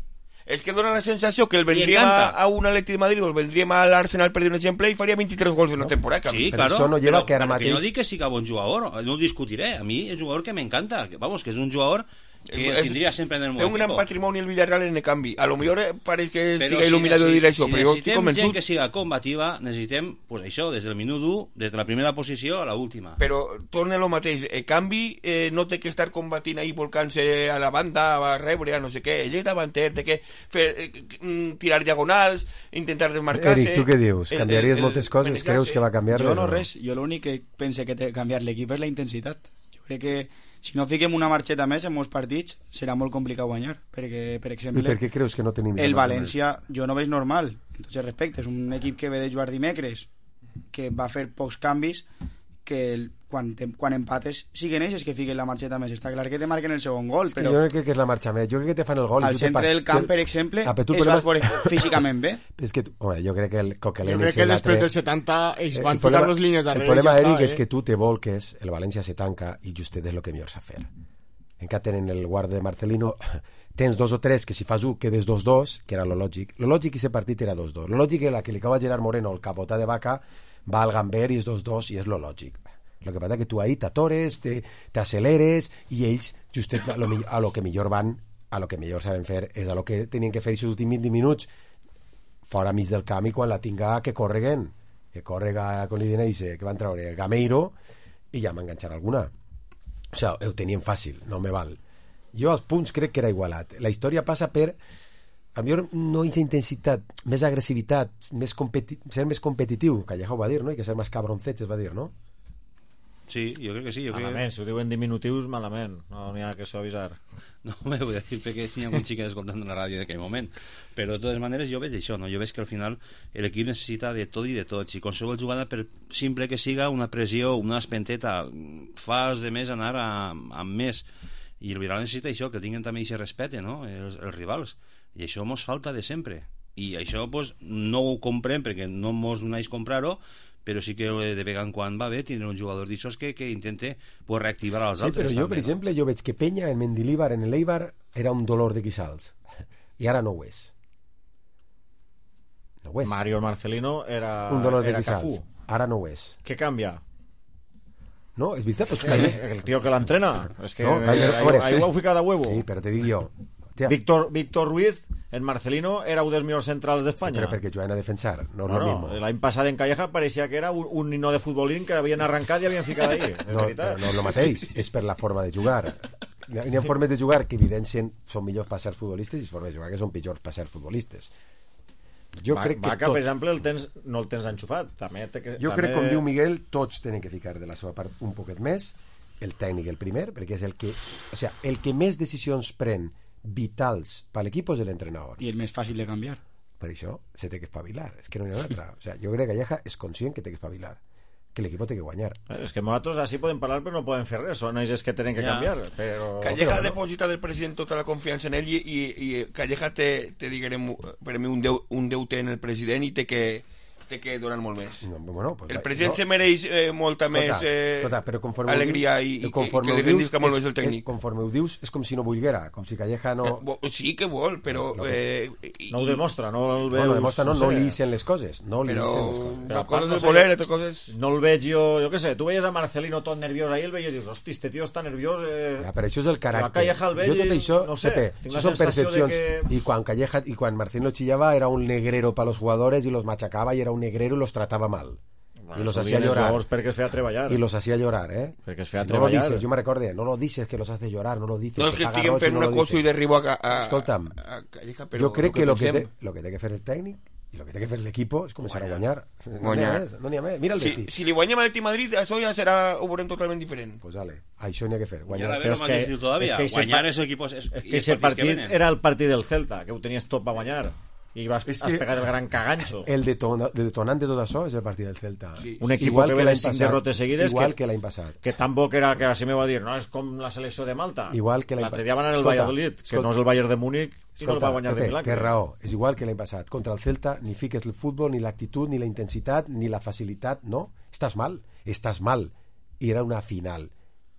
És que dona la sensació que el vendríem a, a un Atleti de Madrid o el vendríem a l'Arsenal, per dir un exemple, i faria vint-i-tres gols en una temporada. Sí, però claro, això no lleva pero, que ara pero mateix... que no dic que siga bon jugador, no ho discutiré. A mi és un jugador que m'encanta, que, vamos, que és un jugador que es, tindria sempre en el meu equipo. Té un gran patrimoni el Villarreal en el canvi. A lo millor pareix que estiga si il·luminat de dir això, si però jo estic convençut. gent que siga combativa, necessitem, pues això, des del minut u, des de la primera posició a l'última. Però torna lo mateix, el canvi eh, no té que estar combatint ahí volcant-se a la banda, a rebre, a no sé què. Ell és davanter, té que fer, eh, tirar diagonals, intentar desmarcar-se. Eric, tu què dius? Canviaries el, el, moltes coses? Creus que va canviar? Jo no res, jo l'únic que pense que té que canviar l'equip és la intensitat. Jo crec que si no fiquem una marxeta més en molts partits serà molt complicat guanyar, perquè, per exemple... I per què creus que no tenim... El València, jo no veig normal, en tots els respectes, un equip que ve de jugar dimecres, que va fer pocs canvis, que el, quan, te, quan empates siguen ells que fiquen la marxeta més. Està clar que te marquen el segon gol, és però... Jo no crec que és la marxa més, jo crec que te fan el gol... Al centre del camp, per exemple, es va veure físicament bé. És que, home, jo crec que el Coquelin... Jo crec que després del setanta ells van ficar dos línies darrere. El problema, Eric, és que tu te volques, el València se tanca i justet és el que millor sap fer. Encara tenen el guarda de Marcelino, tens dos o tres que si fas un quedes dos dos, que era lo lògic. Lo lògic i ese partit era dos dos. Lo lògic era que li acaba Gerard Moreno el capotà de vaca, va al Gamber i és dos dos i és lo lògic. Lo que passa que tu ahí t'atores, t'aceleres i ells justet a lo, a lo que millor van, a lo que millor saben fer és a lo que tenien que fer aquests últims vint minuts fora mig del camp i quan la tinga que correguen, que correga con l'Ideneixe, que van treure Gameiro i ja m'enganxarà alguna. O sigui, ho tenien fàcil, no me val. Jo als punts crec que era igualat. La història passa per a millor no aquesta intensitat, més agressivitat, més competi ser més competitiu, Calleja ho va dir, no? I que ser més cabroncet es va dir, no? Sí, jo crec que sí. Jo malament, crec... si ho diuen diminutius, malament. No n'hi ha que suavitzar. No me voy a decir perquè tenía un xica escoltant la ràdio en aquell moment. Però de totes maneres jo veig això, no? Jo veig que al final l'equip necessita de tot i de tots. I qualsevol jugada, per simple que siga una pressió, una espenteta, fas de més anar a, amb més. I el Villarreal necessita això, que tinguin també aquest respecte, no? Els, els rivals. I això mos falta de sempre. I això pues, no ho comprem perquè no mos donais comprar-ho, però sí que de vegada en quan va bé tindre un jugador d'aixòs que, que intente pues, reactivar als sí, altres. Sí, però jo, també, per no? exemple, jo veig que Peña en Mendilibar, en l'Eibar, era un dolor de quissals. I ara no ho és. No ho és. Mario Marcelino era, un dolor de era quissals. Cafú. Ara no ho és. Què canvia? No, és veritat. Pues, eh, el tío que l'entrena. És que no, ahí, ahí, ahí ho ha ficat a huevo. Sí, però te dic jo. Tia. Víctor, Víctor Ruiz en Marcelino era un dels millors centrals d'Espanya. Sí, però perquè juguen a defensar, no és no, lo no, mismo. L'any passat en Calleja pareixia que era un, un nino de futbolín que havien arrencat i havien ficat ahí. No, però no és el mateix, és per la forma de jugar. Hi ha, hi ha formes de jugar que evidencien són millors per ser futbolistes i formes de jugar que són pitjors per ser futbolistes. Jo Va, crec que Vaca, tots... per exemple, el tens, no el tens enxufat. També té que, jo també... crec, com diu Miguel, tots tenen que ficar de la seva part un poquet més, el tècnic el primer, perquè és el que, o sea, el que més decisions pren vitals per l'equip és l'entrenador. I el més fàcil de canviar. Per això se té que espavilar, és que no hi ha una altra. O sea, jo crec que Calleja és conscient que té que espavilar, que l'equip té que guanyar. És que nosaltres així podem parlar però no podem fer res, són ells que tenen que ja. canviar. Però... Calleja però, deposita del president tota la confiança en ell i, i, i Calleja té, té diguem, per mi un, deu, un deute en el president i té que té que donar molt més. No, bueno, pues, el president no. se mereix eh, molta escolta, més eh, escolta, però conforme alegria i, i, conforme i que li rendisca molt més el tècnic. És, conforme ho dius, és com si no volguera, com si Calleja no... Eh, sí que vol, però... No, eh, i, no ho demostra, no el veus... No, no demostra, no, no, no sé. li dicen les coses, no li però, dicen les coses. Però coses del voler, altres coses... No el veig jo, jo què sé, tu veies a Marcelino tot nerviós ahí, el veies i dius, hosti, este tio està nerviós... Eh... Ja, però això és el caràcter. Calleja el veig jo tot això, no sé, Pepe, això són percepcions. Que... I quan Calleja, i quan Marcelino chillaba era un negrero para los jugadores y los machacaba y era un negrero y los trataba mal. Bueno, y los hacía llorar perquè es feia treballar y los hacía llorar, eh perquè es feia no lo treballar dices, yo me recordé, no lo dices que los hace llorar, no lo dices no és que, que estiguen fent no una cosa i derribo a, a, escolta'm, a Calleja, però jo crec que, que lo que, te, lo que té que fer el tècnic i lo que té que fer l'equip és començar a guanyar. No n'hi ha més, no n'hi ha més. Mira el si, Betis. Si li guanyem a l'Atleti Madrid, això ja serà, ho veurem totalment diferent. Pues dale, això n'hi ha que fer. Guanyar. Però és que, és que guanyar esos equipos es, és que ese partit era el partit del Celta, que ho tenies tot per guanyar. I vas es has pegat el gran cagancho. El detona, de detonant de tot això és el partit del Celta. Sí. Un equip igual que, que ve de cinc derrotes seguides igual que, que l'any passat. Que tampoc era que així me va dir, no és com la selecció de Malta. Igual que l'any passat. L'altre dia van anar al Valladolid, que no és el Bayern de Múnich i no el va guanyar Pepe, de milagre. Té raó, és igual que l'any passat. Contra el Celta ni fiques el futbol, ni l'actitud, ni la intensitat, ni la facilitat, no. Estàs mal, estàs mal. I era una final.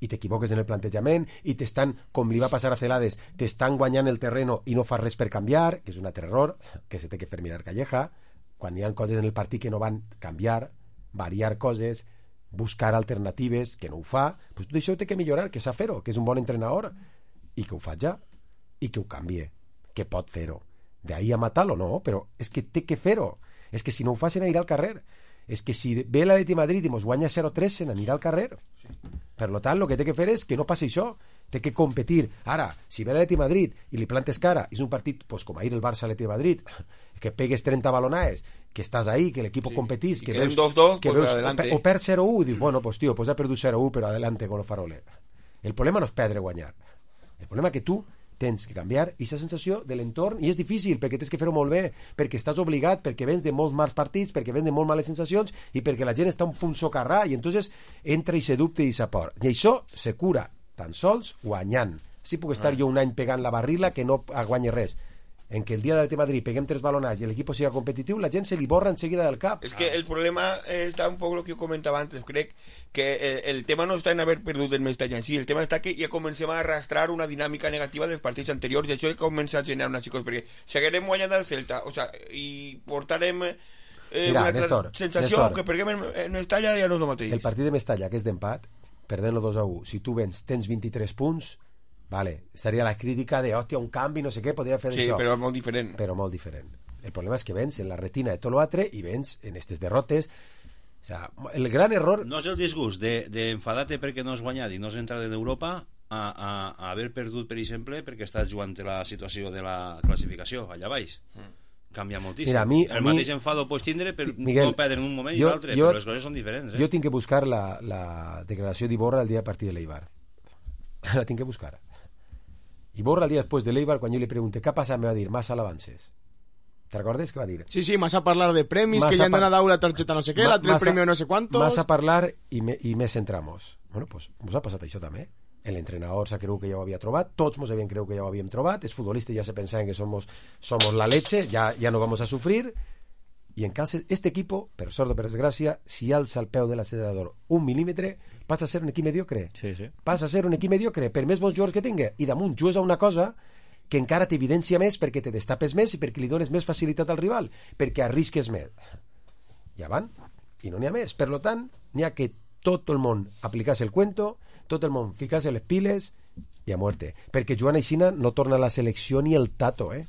i t'equivoques en el plantejament i t'estan, com li va passar a Celades, t'estan guanyant el terreno i no fas res per canviar, que és un altre error que se té que fer mirar Calleja, quan hi ha coses en el partit que no van canviar, variar coses, buscar alternatives, que no ho fa, pues tot això té que millorar, que sap fer-ho, que és un bon entrenador, i que ho faig ja, i que ho canvie, que pot fer-ho. D'ahí a matar-lo, no, però és que té que fer-ho. És que si no ho fa, se n'anirà al carrer. És que si ve l'Atleti Madrid i mos guanya zero tres, se n'anirà al carrer. Sí. Per tant, el que té que fer és que no passi això. Té que competir. Ara, si ve l'Atleti Madrid i li plantes cara, és un partit, pues, com ahir el Barça-Atleti Madrid, que pegues trenta balonades, que estàs ahí, que l'equip sí. competís, que, que veus, dos, dos, que pues veus adelante. O per zero uno, i dius, bueno, pues tío, pues ha perdut zero uno, però adelante con los faroles. El problema no és perdre o guanyar. El problema és que tu tens que canviar aquesta sensació de l'entorn, i és difícil perquè tens que fer-ho molt bé, perquè estàs obligat, perquè vens de molts mals partits, perquè vens de molt males sensacions i perquè la gent està un punt socarrà i entonces entra i se dubte i s'apor. I això se cura tan sols guanyant. Si puc estar ah. jo un any pegant la barrila que no guanyi res. En que el dia de Madrid peguem tres balonats i l'equip siga competitiu, la gent se li borra enseguida del cap. Es que el problema está un poco lo que yo comentaba antes, crec que el, el tema no està en haver perdut el Mestalla en si, el tema està que ja comencem a arrastrar una dinàmica negativa dels partits anteriors i això ja comença a generar una psicos, perquè seguirem guanyant el Celta, o sea, i portarem eh, Mira, una Néstor, sensació Néstor, que perguem en Mestalla ja no és el mateix. El partit de Mestalla, que és d'empat, perdent-lo dos a u, si tu vens, tens vint-i-tres punts, vale, estaria la crítica de, hòstia, un canvi, no sé què, podria fer sí, això. Sí, però molt diferent. Però molt diferent. El problema és que vens en la retina de tot l'altre i vens en aquestes derrotes. O sea, el gran error... No és el disgust d'enfadar-te de, perquè no has guanyat i no has entrat en Europa a, a, a haver perdut, per exemple, perquè estàs jugant la situació de la classificació allà baix. Mm. Canvia moltíssim. Mira, a mi, el a mateix mi... enfado pots tindre per Miguel, no perdre en un moment jo, i l'altre, però les coses són diferents. Eh? Jo tinc que buscar la, la declaració d'Iborra el dia de partit de l'Eibar. La tinc que buscar. Iborra el dia després de l'Eibar, quan jo li pregunté què ha passat, me va dir, massa l'avances. ¿Te recordes que va dir? Sí, sí, más a parlar de premis, massa que ya han donado una tarjeta no sé qué, la el premio no sé cuántos. Más a parlar i, me, i més centramos. Bueno, pues ens ha passat això també. L'entrenador s'ha cregut que ja ho havia trobat, tots ens havien cregut que ja ho havíem trobat, els futbolistes ja se pensaven que somos, somos la leche, ya, ya no vamos a sufrir, i en cas, este equipo, per sort o per desgràcia, si alça el peu de l'acelerador un mil·límetre, passa a ser un equip mediocre. Sí, sí. Passa a ser un equip mediocre, per més bons jugadors que tingui. I damunt jugues a una cosa que encara t'evidència més perquè te destapes més i perquè li dones més facilitat al rival, perquè arrisques més. Ja van, i no n'hi ha més. Per tant, n'hi ha que tot el món aplicàs el cuento, tot el món ficàs les piles i a muerte. Perquè Joan Aixina no torna a la selecció ni el Tato, eh?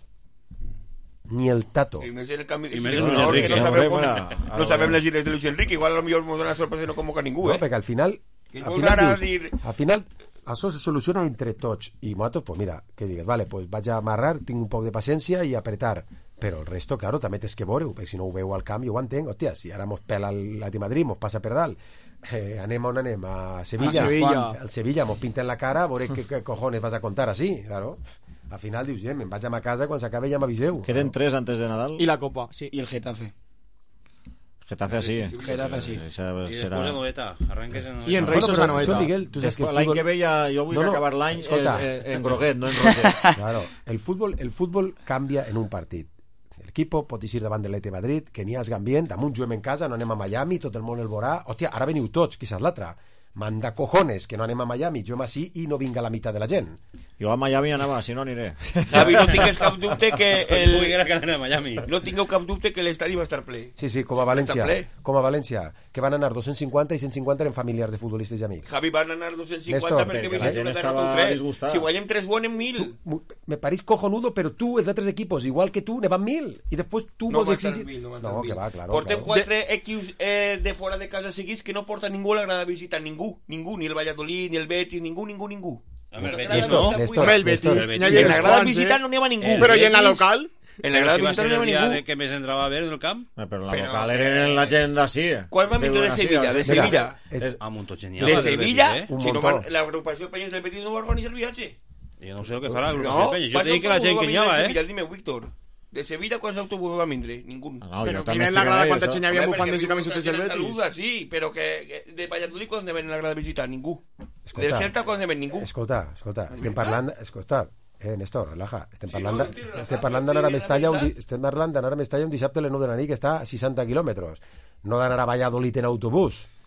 Ni el Tato. Y més el canvi de seleccionador, que no sabem, com, no sabem les gires de Luis Enrique, igual a lo millor ens dona sorpresa i no convoca ningú, eh? No, perquè al final... Al final, dius, dir... al final això se soluciona entre tots i nosaltres, pues mira, que digues, vale, pues vaig a amarrar, tinc un poc de paciència i apretar, però el resto, claro, també tens que veure-ho, perquè si no ho veu al camp jo ho entenc, hòstia, si ara mos pela l'Atleti Madrid, mos passa per dalt, eh, anem on anem, a Sevilla, a Sevilla. al Sevilla mos pinten la cara, a veure què, què cojones vas a contar així, claro. Al final dius, eh, me'n vaig a ma casa, quan s'acabe ja m'aviseu. Queden tres antes de Nadal. Y la Copa, sí. Y el Getafe. Getafe así. Getafe así. Esa I serà... després a Noeta. Arranques en Noeta. I en Reis bueno, a Noeta. Miguel, tu saps que l'any que ve ja, jo vull no, no, acabar l'any en, en groguet, no en roset. Claro, el futbol, el futbol canvia en un partit. L'equip pot eixir davant de l'Atleti Madrid, que n'hi haguen bien, damunt juguem en casa, no anem a Miami, tot el món el veurà. Hòstia, ara veniu tots, quizás l'altre. Manda cojones, que no anem a Miami, jo m'ací i no vinga la meitat de la gent. Jo a Miami anava, si no aniré. Javi, no tingues cap dubte que el... que a Miami. No tingueu cap dubte que l'estadi va estar ple. Sí, sí, com a València, com a València, que van anar dos-cents cinquanta i cent cinquanta eren familiars de futbolistes i amics. Javi, van anar dos-cents cinquanta perquè, perquè la gent estava disgustada. Si guanyem tres guanyem mil. Tu, me pareix cojonudo, però tu, els altres equipos, igual que tu, ne van mil. I després tu no vols exigir... Mil, no, no que va, claro. Portem claro. quatre equips eh, de fora de casa seguits que no porta ningú a la grada de visita. Ningú, ningú, ni el Valladolid, ni el Betis, ningú, ningú, ningú. A ver, el Betis no. Home, el Betis. En la grada de visita no n'hi ha ningú. Però i en la local? En la grada si de va visita ser no el n'hi ha dia ningú. de que més entrava a veure en el camp. Eh, però la però, local eren la gent d'ací. Quan van vindre de Sevilla? De Sevilla. És... A Montogenia. De Sevilla, eh? si no van, l'agrupació Penyes del Betis no va organitzar el viatge. Jo no sé el que farà l'agrupació Penyes. Jo te dic que la gent que hi havia, eh? Dime, Víctor. De Sevilla, ¿cuántos autobusos van vindre? Ningún. No, pero ¿quién es la grada cuánta cheña había bufandes y camisetas del Betis? Saluda, sí, pero que, que de Valladolid ¿cuándo ven en la grada de visita? Ningú. Del Celta ¿cuándo ven? Ningú. Escolta, escolta, estem parlant, escolta, eh, Néstor, relaja, estem parlant, sí, no, estem parlant d'anar a Mestalla un, estem parlant d'anar a Mestalla un dissabte a les nou de la nit que està a seixanta quilòmetres, no d'anar a Valladolid en autobús.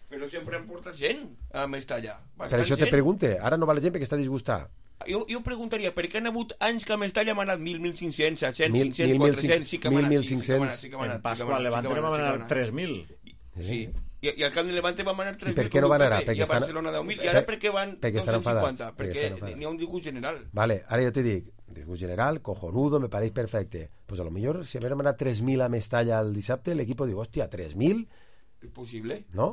Però sempre em porta gent a Mestalla. Per això te pregunte, ara no va la gent perquè està disgustada. Jo, jo preguntaria, per què han hagut anys que a Mestalla m'han anat mil, mil cinc-cents, set-cents, cinc-cents, quatre-cents, sí que m'han anat, sí que m'han anat, sí que m'han anat. En Pasqua, al Levante vam anar tres mil. Sí, I, i al camp de Levante vam anar tres mil. I per què no van anar? I a Barcelona deu mil. I ara per què van dos-cents cinquanta? Perquè n'hi ha un disgust general. Vale, ara jo te dic, disgust general, cojonudo, me pareix perfecte. Pues a lo millor, si haguérem anat tres mil a Mestalla el dissabte, l'equip diu, hòstia, tres mil? És possible. No?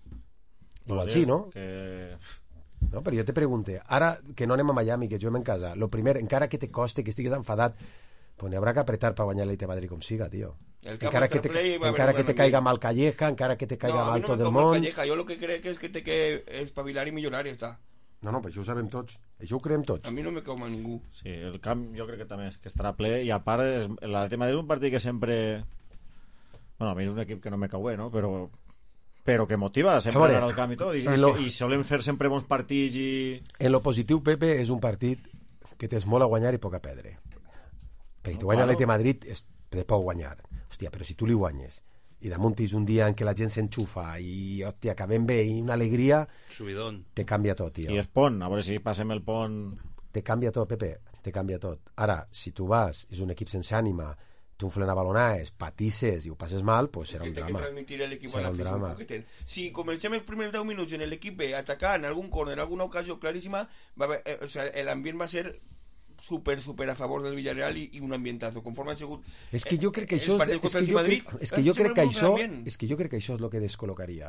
Igual sí, no? Que... No, però jo te pregunte, ara que no anem a Miami, que juguem en casa, lo primer, encara que te coste, que estigues enfadat, pues n'hi haurà que apretar per guanyar l'Elite Madrid com siga, tio. Encara que te, encara que te caiga mal Calleja, encara que te caiga mal tot el món... No, a mi no me Calleja, jo lo que crec és que té que espavilar i millorar i està. No, no, però això ho sabem tots, això ho creiem tots. A mi no me cau mal ningú. Sí, el camp jo crec que també és que estarà ple, i a part l'Elite Madrid és un partit que sempre... Bueno, a mi és un equip que no me cau bé, no? Però... però que motiva sempre anar al camp i tot, i, lo... i solem fer sempre bons partits i... En lo positiu, Pepe, és un partit que tens molt a guanyar i poc a perdre, perquè si tu guanyes l'Elite Madrid es, te pot guanyar, hòstia, però si tu li guanyes i damunt és un dia en què la gent s'enxufa i, hòstia, acabem bé i una alegria, subidón, te canvia tot, tio. I és pont, a veure si passem el pont, te canvia tot, Pepe, te canvia tot. Ara, si tu vas, és un equip sense ànima, t'unflen a balonaes, patisses i ho passes mal, pues serà un drama. Que transmitir l'equip a la afició. Si comencem els primers deu minuts en l'equip B atacant algun córner, alguna ocasió claríssima, va haver, eh, o sea, l'ambient va ser super, super a favor del Villarreal i, i un ambientazo. Conforme ha sigut... És que jo crec que això és, és, que jo crec, és que jo crec que això és que jo crec que això és el que descol·locaria.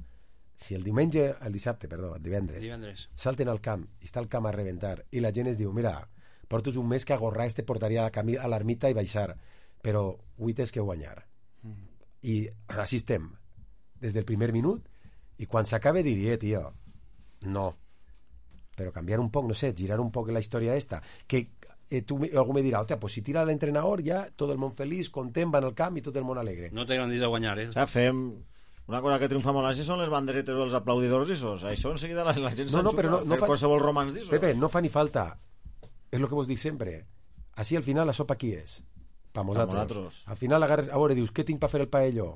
Si el diumenge, el dissabte, perdó, el divendres, divendres. salten al camp i està el camp a reventar i la gent es diu, mira, portes un mes que agorrar este portaria a l'ermita i baixar, però avui tens que guanyar. Mm. I així estem, des del primer minut, i quan s'acabe diria, tio, no. Però canviar un poc, no sé, girar un poc la història esta, que eh, tu, algú me dirà, hòstia, pues si tira l'entrenador ja, tot el món feliç, content, van al camp i tot el món alegre. No té grandis de guanyar, eh? O sea, fem... Una cosa que triomfa molt així són les banderetes o els aplaudidors isos. Això en seguida la, la gent no, no, però no, no fa... qualsevol romans d'isos. Pepe, no fa ni falta. És el que vos dic sempre. Així al final la sopa qui és? Pa nosaltres. Al final agarres, a veure, dius, què tinc per fer el paello?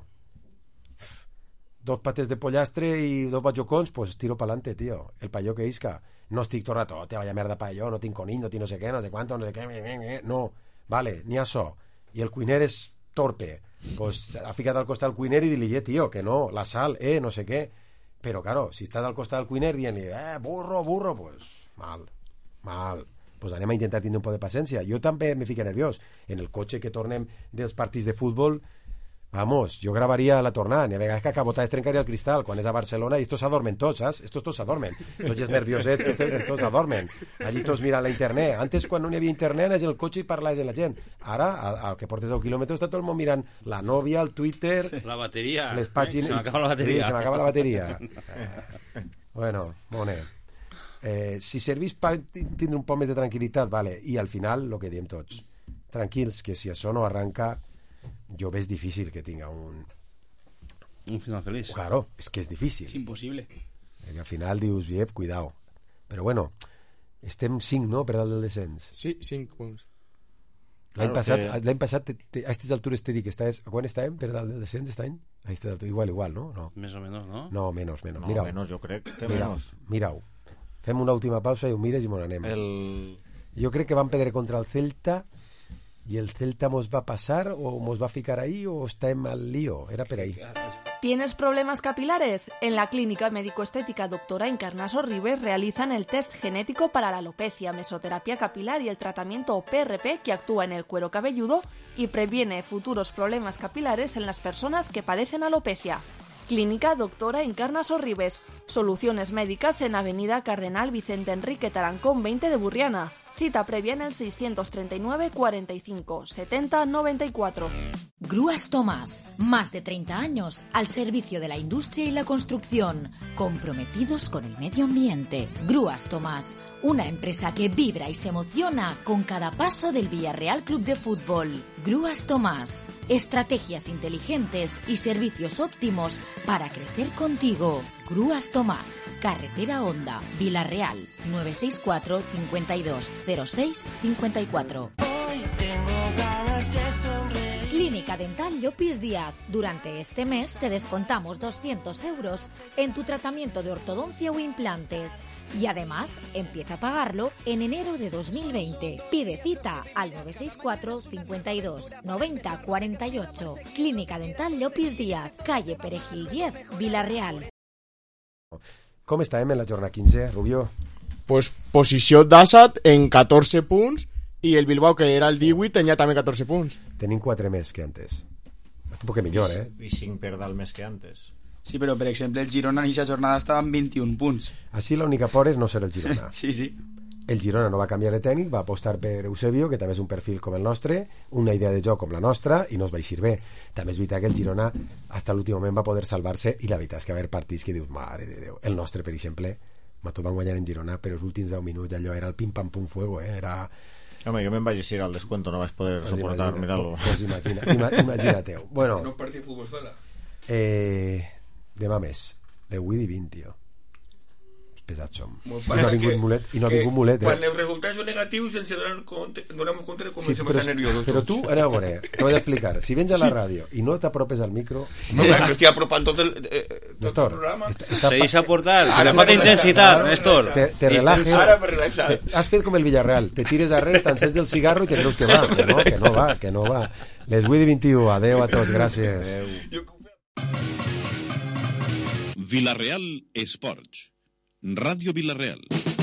Dos pates de pollastre i dos bajocons, pues tiro pa'lante, tío. El paello que isca. No estic tot rato, te vaya merda paello, no tinc conill, no tinc no sé què, no sé quanto, no sé què, no. Vale, ni això. I el cuiner és torpe. Pues ha ficat al costat del cuiner i dir-li, eh, tio, que no, la sal, eh, no sé què. Però, claro, si estàs al costat del cuiner dient-li, eh, burro, burro, pues mal, mal. Pues anem a intentar tindre un poc de paciència. Jo també me fico nerviós. En el cotxe que tornem dels partits de futbol, vamos, jo gravaria la tornada, ni a vegades que a cabotar es trencaria el cristal quan és a Barcelona i estos s'adormen tots, saps? Estos tots s'adormen. Tots els nerviosets que tots s'adormen. Allí tots miren la internet. Antes, quan no hi havia internet, anaves en el cotxe i parlaves amb la gent. Ara, al que portes deu quilòmetres, està tot el món mirant la nòvia, el Twitter... La bateria. Les pàgines... Se m'acaba la bateria. Sí, se m'acaba la bateria. Eh, bueno, molt bé. Eh, si servís per tindre un poc més de tranquil·litat, vale, i al final, el que diem tots, tranquils, que si això no arranca, jo veig difícil que tinga un... Un final feliç. Claro, és que és difícil. És impossible. Perquè al final dius, bien, cuidao. Però bueno, estem cinc, no?, per dalt del descens. Sí, cinc punts. L'any Claro passat, que- l'any passat te, te, a aquestes altures te dic, estàs, quan estàvem per dalt del descens aquest any? A aquestes altures, igual, igual, no? No, Més o menys, no? no menos, menos. No, Mira-ho. menos, jo crec que Mira-ho, menos. mira-ho. Fem una última pausa i ho mires i m'on anem. El... Jo crec que van perdre contra el Celta i el Celta mos va passar o mos va ficar ahí o estem al lío. Era per ahí. ¿Tienes problemas capilares? En la Clínica Médico-Estética Doctora Encarnaso Ribes realizan el test genético para la alopecia, mesoterapia capilar y el tratamiento P R P que actúa en el cuero cabelludo y previene futuros problemas capilares en las personas que padecen alopecia. Clínica Doctora Encarnaso Ribes. Soluciones médicas en Avenida Cardenal Vicente Enrique Tarancón veinte de Burriana. Cita previa en el seiscientos treinta y nueve cuarenta y cinco setenta noventa y cuatro. Grúas Tomás, más de treinta años al servicio de la industria y la construcción, comprometidos con el medio ambiente. Grúas Tomás, una empresa que vibra y se emociona con cada paso del Villarreal Club de Fútbol. Grúas Tomás, estrategias inteligentes y servicios óptimos para crecer contigo. Grúas Tomás, Carretera Honda, Villarreal, nueve seis cuatro, cincuenta y dos, cero seis, cincuenta y cuatro. Hoy tengo ganas de sonreír. Clínica Clínica Dental Llopis Díaz. Durante este mes te descontamos doscientos euros en tu tratamiento de ortodoncia o implantes. Y además, empieza a pagarlo en enero de dos mil veinte. Pide cita al nueve seis cuatro, cincuenta y dos, noventa, cuarenta y ocho. Clínica Dental Llopis Díaz, calle Perejil diez, Vila-real. Com estàvem en la jornada quinze, Rubió? Pues posició d'Assad en catorze punts i el Bilbao, que era el divuit, tenia també catorze punts. Tenim quatre més que antes. Un poc millor, eh? I cinc per dalt més que antes. Sí, però per exemple el Girona en aquesta jornada estava amb vint-i-un punts. Així l'única por és no ser el Girona. Sí, sí. El Girona no va canviar de tècnic, va apostar per Eusebio, que també és un perfil com el nostre, una idea de joc com la nostra, i no es va eixir bé. També és veritat que el Girona, fins a l'últim moment, va poder salvar-se, i la veritat és que va haver partits que dius, mare de Déu. El nostre, per exemple, Mató van guanyar en Girona, però els últims deu minuts allò era el pim-pam-pum-fuego, eh? Era... Home, jo me'n vaig eixir al descuento, no vaig poder pues soportar imagina, mirar-lo. Pues imagina, ima, imagina-teu. Bueno, no partí de futbol sala. Eh, demà més. L'avui di vint, tio. Pesats som. I Bueno, no ha vingut que- mulet, i no ha que vingut mulet, eh? Quan els resultats són negatius sense donar compte, donamos compte de Sí, comencem però, a estar nerviosos però tots. tu, ara a veure, t'ho he d'explicar. Si vens a la ràdio i no t'apropes al micro... No, no, que estic apropant tot el, eh, tot Néstor, el programa. Se deixa portar, que le falta intensitat, Néstor. Te, te relajes. Ara per relaxar. Te- Has fet com el Villarreal. Te tires darrere, t'encens el cigarro i te creus que va. Que no, que no va, que no va. Les vuit i vint-i-u. Adéu a tots, gràcies. Villarreal Esports. Ràdio Villarreal.